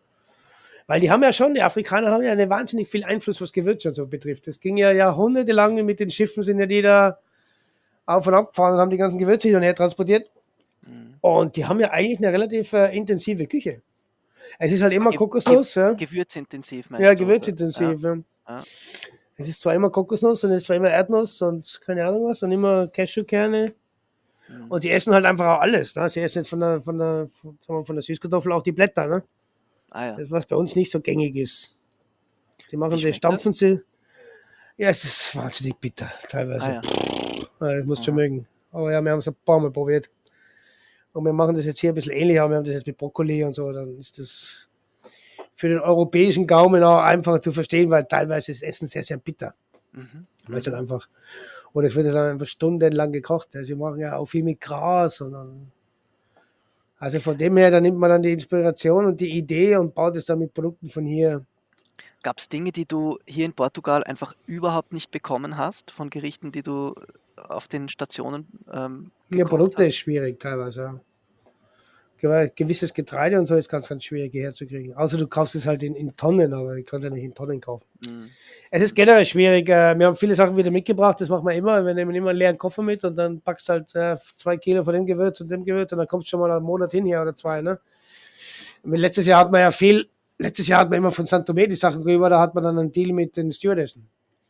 Weil die haben ja schon, die Afrikaner haben ja einen wahnsinnig viel Einfluss, was Gewürze und so betrifft. Das ging ja jahrhundertelang mit den Schiffen, sind ja die da auf und ab gefahren und haben die ganzen Gewürze hin und her transportiert. Mhm. Und die haben ja eigentlich eine relativ intensive Küche. Es ist halt immer Ge- Kokosnuss, ja. Gewürzintensiv Ja, meinst du? gewürzintensiv. Ja. Ja. Es ist zwar immer Kokosnuss und es ist zwar immer Erdnuss und keine Ahnung was und immer Cashewkerne. Mhm. Und sie essen halt einfach auch alles. Ne? Sie essen jetzt von der Süßkartoffel auch die Blätter. Ne? Ah ja. Das, was bei uns nicht so gängig ist. Die machen Wie sie, schmeckt stampfen sie. Ja, es ist wahnsinnig bitter, Ah teilweise. ja. Ja, ich muss schon mögen. Aber ja, wir haben es ein paar Mal probiert. Und wir machen das jetzt hier ein bisschen ähnlich, aber wir haben das jetzt mit Brokkoli und so. Dann ist das für den europäischen Gaumen auch einfacher zu verstehen, weil teilweise ist Essen sehr, sehr bitter. Mhm. Weil es halt einfach, und es wird dann einfach stundenlang gekocht. Also sie machen ja auch viel mit Gras und dann, also von dem her, da nimmt man dann die Inspiration und die Idee und baut es dann mit Produkten von hier. Gab es Dinge, die du hier in Portugal einfach überhaupt nicht bekommen hast, von Gerichten, die du auf den Stationen Ja, gekocht Produkte hast? ist schwierig teilweise. Ja. Gewisses Getreide und so ist ganz, ganz schwierig herzukriegen. Außer du kaufst es halt in Tonnen, aber ich kann es ja nicht in Tonnen kaufen. Mhm. Es ist generell schwierig. Wir haben viele Sachen wieder mitgebracht, das machen wir immer. Wir nehmen immer einen leeren Koffer mit und dann packst halt 2 Kilo von dem Gewürz und dem Gewürz und dann kommst du schon mal einen Monat hin hier oder 2. Ne? Letztes Jahr hat man immer von Saint-Tropez die Sachen rüber, da hat man dann einen Deal mit den Stewardessen.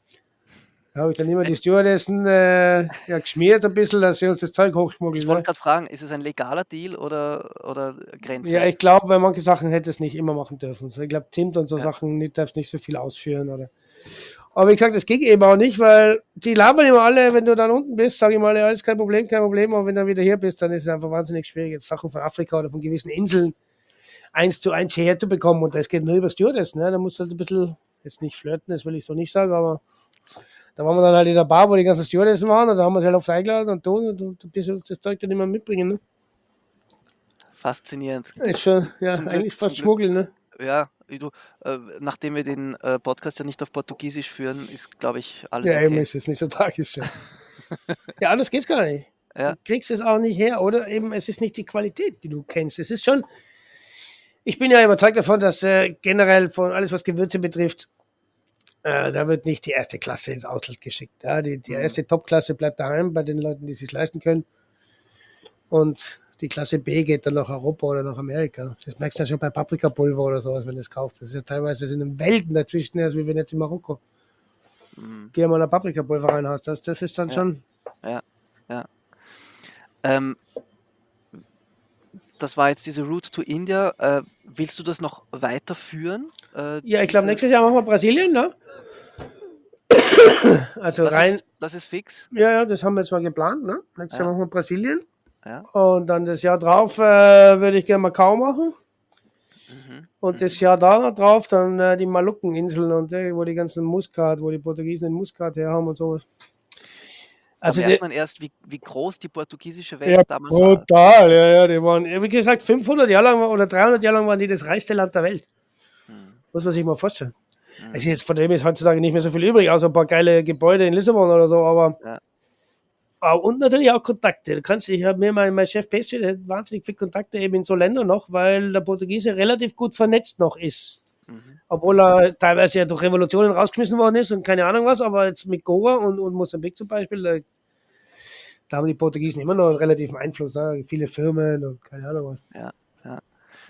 Da habe ich dann immer die Stewardessen geschmiert ein bisschen, dass sie uns das Zeug Ich hochschmuggeln. wollte Ne? gerade fragen, ist es ein legaler Deal oder Grenze? Ja, ich glaube, bei manchen Sachen hätte es nicht immer machen dürfen. So, ich glaube, Zimt und so Ja. Sachen darfst nicht so viel ausführen. Oder. Aber wie gesagt, das ging eben auch nicht, weil die labern immer alle, wenn du dann unten bist, sage ich mal, ja, ist kein Problem, aber wenn du dann wieder hier bist, dann ist es einfach wahnsinnig schwierig, jetzt Sachen von Afrika oder von gewissen Inseln 1:1 hierher zu bekommen und das geht nur über Stewardessen. Ne? Da musst du halt ein bisschen, jetzt nicht flirten, das will ich so nicht sagen, aber da waren wir dann halt in der Bar, wo die ganzen Stewardessen waren und da haben wir sie halt oft eingeladen und du bist uns das Zeug dann immer mitbringen. Ne? Faszinierend. Ist schon, ja, Zum Glück- eigentlich zum fast Glück. Schmuggeln, ne? Ja, nachdem wir den Podcast ja nicht auf Portugiesisch führen, ist, glaube ich, alles Ja, eben okay. ist es nicht so tragisch. Ja, ja anders geht's gar nicht. Ja. Du kriegst es auch nicht her, oder eben es ist nicht die Qualität, die du kennst. Es ist schon, ich bin ja überzeugt davon, dass generell von alles, was Gewürze betrifft, da wird nicht die erste Klasse ins Ausland geschickt. Ja, die erste Top-Klasse bleibt daheim bei den Leuten, die es sich leisten können. Und die Klasse B geht dann nach Europa oder nach Amerika. Das merkst du ja schon bei Paprikapulver oder sowas, wenn du es kaufst. Das ist ja teilweise sind Welten dazwischen, als wie wenn jetzt in Marokko Mhm. dir mal ein Paprikapulver reinhaust. Das ist dann Ja. schon. Ja, ja. Das war jetzt diese Route to India. Willst du das noch weiterführen? Ja, ich glaube, nächstes Jahr machen wir Brasilien, ne? Also rein. Das ist fix. Ja, das haben wir jetzt mal geplant, ne? Nächstes Jahr Ja. machen wir Brasilien. Ja. Und dann das Jahr drauf würde ich gerne Macau machen. Und das Jahr da drauf dann die Malukeninseln und wo die ganzen Muskat, wo die Portugiesen den Muskat her haben und sowas. Da Also merkt man erst, wie groß die portugiesische ja, Welt damals war. brutal, ja, die waren, wie gesagt, 500 Jahre lang oder 300 Jahre lang waren die das reichste Land der Welt. Muss man sich mal vorstellen. Es ist jetzt von dem ist heutzutage nicht mehr so viel übrig, außer ein paar geile Gebäude in Lissabon oder so, aber Ja. und natürlich auch Kontakte. Du kannst, ich habe mir mein Chef Pestri, der hat wahnsinnig viele Kontakte eben in so Ländern noch, weil der Portugiese relativ gut vernetzt noch ist. Obwohl er teilweise ja durch Revolutionen rausgeschmissen worden ist und keine Ahnung was, aber jetzt mit Goa und Mosambik zum Beispiel, da haben die Portugiesen immer noch einen relativen Einfluss, ne? Viele Firmen und keine Ahnung was. Ja, ja.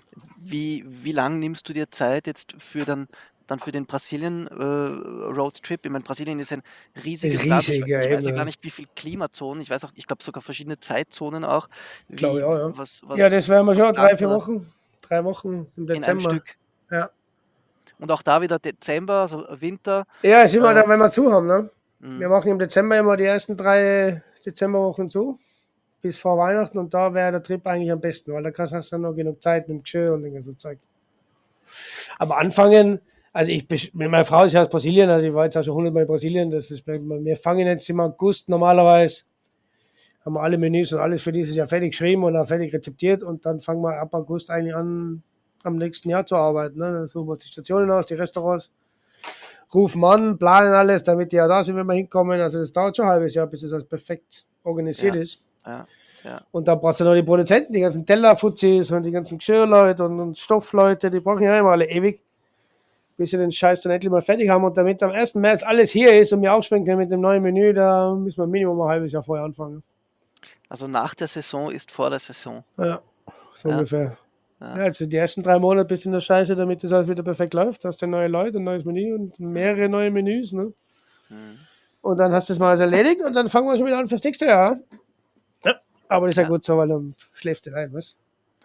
Wie lang nimmst du dir Zeit jetzt für dann für den Brasilien Roadtrip? Ich meine, Brasilien ist ein riesiges Ist Land. riesig, Ich ja, weiß ja eben, gar ja. nicht, wie viele Klimazonen. Ich weiß auch, ich glaube sogar verschiedene Zeitzonen auch. Glaube ich auch, ja. Was Ja, das werden wir was schon, planst 3-4 du da Wochen. 3 Wochen im in einem Dezember. Stück? Ja. Und auch da wieder Dezember, also Winter. Ja, ist immer Äh, da, wenn wir zu haben, ne? Mhm. Wir machen im Dezember immer die ersten 3 Dezemberwochen zu, bis vor Weihnachten und da wäre der Trip eigentlich am besten, weil da hast du dann noch genug Zeit mit dem Geschirr und dem ganzen Zeug. Aber anfangen, also meine Frau ist ja aus Brasilien, also ich war jetzt auch schon 100-mal in Brasilien, wir fangen jetzt im August normalerweise, haben wir alle Menüs und alles für dieses Jahr fertig geschrieben und auch fertig rezeptiert und dann fangen wir ab August eigentlich an, am nächsten Jahr zu arbeiten. Ne? Dann suchen wir die Stationen aus, die Restaurants, rufen an, planen alles, damit die ja da sind, wenn wir hinkommen. Also das dauert schon ein halbes Jahr, bis das alles perfekt organisiert ist. Ja, ja. Und dann brauchst du noch die Produzenten, die ganzen Tellerfuzis und die ganzen Geschirrleute und Stoffleute, die brauchen ja immer alle ewig, bis sie den Scheiß dann endlich mal fertig haben. Und damit am 1. März alles hier ist und wir aufspringen können mit dem neuen Menü, da müssen wir Minimum ein halbes Jahr vorher anfangen. Also nach der Saison ist vor der Saison. Ja, so Ja. ungefähr. Ja. Ja, also die ersten 3 Monate bist du in der Scheiße, damit das alles wieder perfekt läuft. Hast du neue Leute, ein neues Menü und mehrere neue Menüs. Ne? Und dann hast du das mal alles erledigt und dann fangen wir schon wieder an fürs nächste Jahr. Ja, aber das ist ja gut so, weil dann schläfst du rein, was?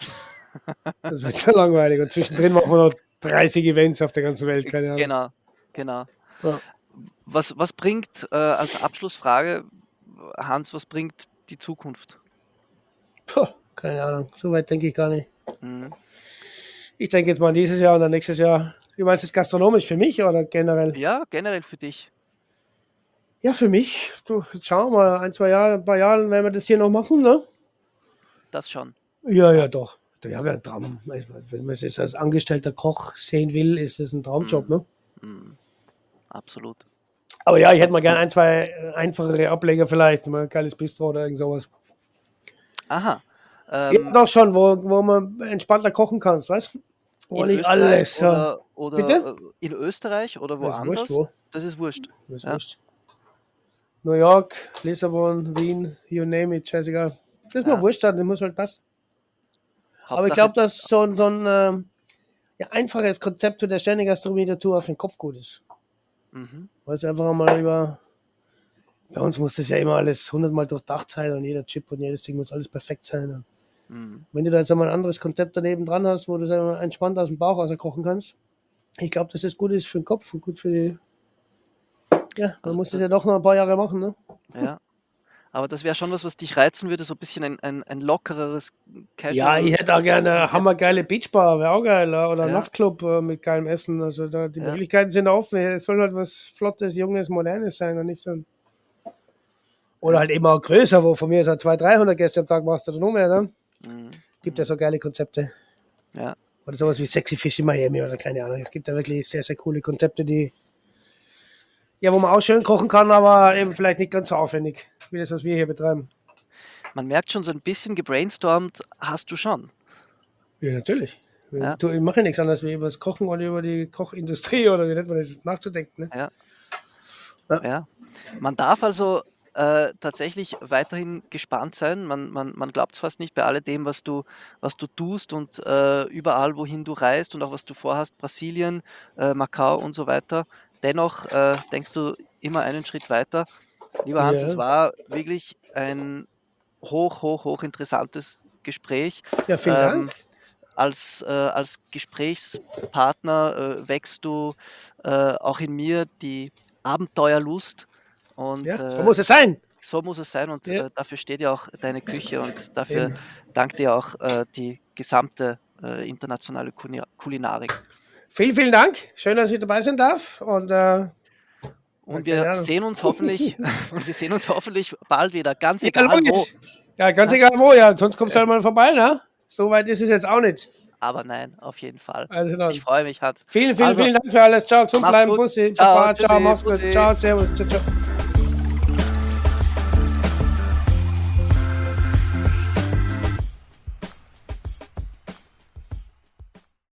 Das wird so langweilig. Und zwischendrin machen wir noch 30 Events auf der ganzen Welt, keine Ahnung. Genau. Ja. Was bringt als Abschlussfrage, Hans, was bringt die Zukunft? Puh, keine Ahnung, so weit denke ich gar nicht. Mhm. Ich denke jetzt mal dieses Jahr und dann nächstes Jahr. Wie meinst du das gastronomisch für mich oder generell? Ja, generell für dich. Ja, für mich. Du, jetzt schauen wir mal, ein paar Jahre werden wir das hier noch machen, ne? Das schon. Ja, doch. Ja, wäre ein Traum. Wenn man es jetzt als angestellter Koch sehen will, ist das ein Traumjob, ne? Absolut. Aber ja, ich hätte mal gerne 1, 2 einfachere Ableger vielleicht, mal ein geiles Bistro oder irgend sowas. Aha. Ja, doch schon, wo man entspannter kochen kannst, weißt du? Wo In nicht Österreich alles. Ja. oder Bitte? in Österreich oder Das ist woanders? wurscht, wo. Das ist wurscht. Das ist Ja. wurscht. New York, Lissabon, Wien, you name it, scheißegal. Das ist mir wurscht, das muss halt passen. Aber ich Hauptsache- glaube, dass so ein einfaches Konzept zu der Sternegastronomie dazu auf den Kopf gut ist. Mhm. Weil es einfach mal bei uns muss das ja immer alles 100-mal durchdacht sein und jeder Chip und jedes Ding muss alles perfekt sein. Mhm. Wenn du da jetzt einmal ein anderes Konzept daneben dran hast, wo du es entspannt aus dem Bauch raus kochen kannst, ich glaube, dass das gut ist für den Kopf und gut für die. Ja, man Also muss das ja doch noch ein paar Jahre machen, ne? Ja. Aber das wäre schon was dich reizen würde, so ein bisschen ein lockereres Casual. Ja, ich hätte auch gerne eine hammergeile Beachbar, wäre auch geil. Oder Ja. Nachtclub mit geilem Essen. Also da, die Ja. Möglichkeiten sind offen. Es soll halt was Flottes, Junges, Modernes sein und nicht so ein. Oder halt eben auch größer, wo von mir so 200, 300 Gäste am Tag machst oder noch mehr. Ne? Gibt ja so geile Konzepte. Ja. Oder sowas wie Sexy Fish in Miami oder keine Ahnung. Es gibt da wirklich sehr, sehr coole Konzepte, wo man auch schön kochen kann, aber eben vielleicht nicht ganz so aufwendig, wie das, was wir hier betreiben. Man merkt schon, so ein bisschen gebrainstormt hast du schon. Ja, natürlich. Ja. Ich mache ja nichts anderes wie über das Kochen oder über die Kochindustrie oder wie nennt man das, nachzudenken. Ne? Ja. Man darf also tatsächlich weiterhin gespannt sein. Man glaubt es fast nicht bei alledem, was du tust und überall, wohin du reist und auch was du vorhast, Brasilien, Macau und so weiter. Dennoch denkst du immer einen Schritt weiter. Lieber Hans, Ja. es war wirklich ein hoch interessantes Gespräch. Ja, vielen Dank. Als Gesprächspartner wächst du auch in mir die Abenteuerlust. Und Ja, so muss es sein. so muss es sein und Ja. dafür steht ja auch deine Küche und dafür Eben. dankt dir auch die gesamte internationale Kulinarik. Vielen, vielen Dank. Schön, dass ich dabei sein darf. Und wir sehen uns hoffentlich bald wieder. Ganz egal wo. Ja, ganz egal wo, ja. Sonst kommst du halt mal vorbei, ne? So weit ist es jetzt auch nicht. Aber nein, auf jeden Fall. Also dann. Ich freue mich, Hans. Vielen Dank für alles. Ciao, gesund bleiben. Gut. Bussi. Ciao, ciao, mach's gut. Bussi. Ciao, servus. Ciao, ciao.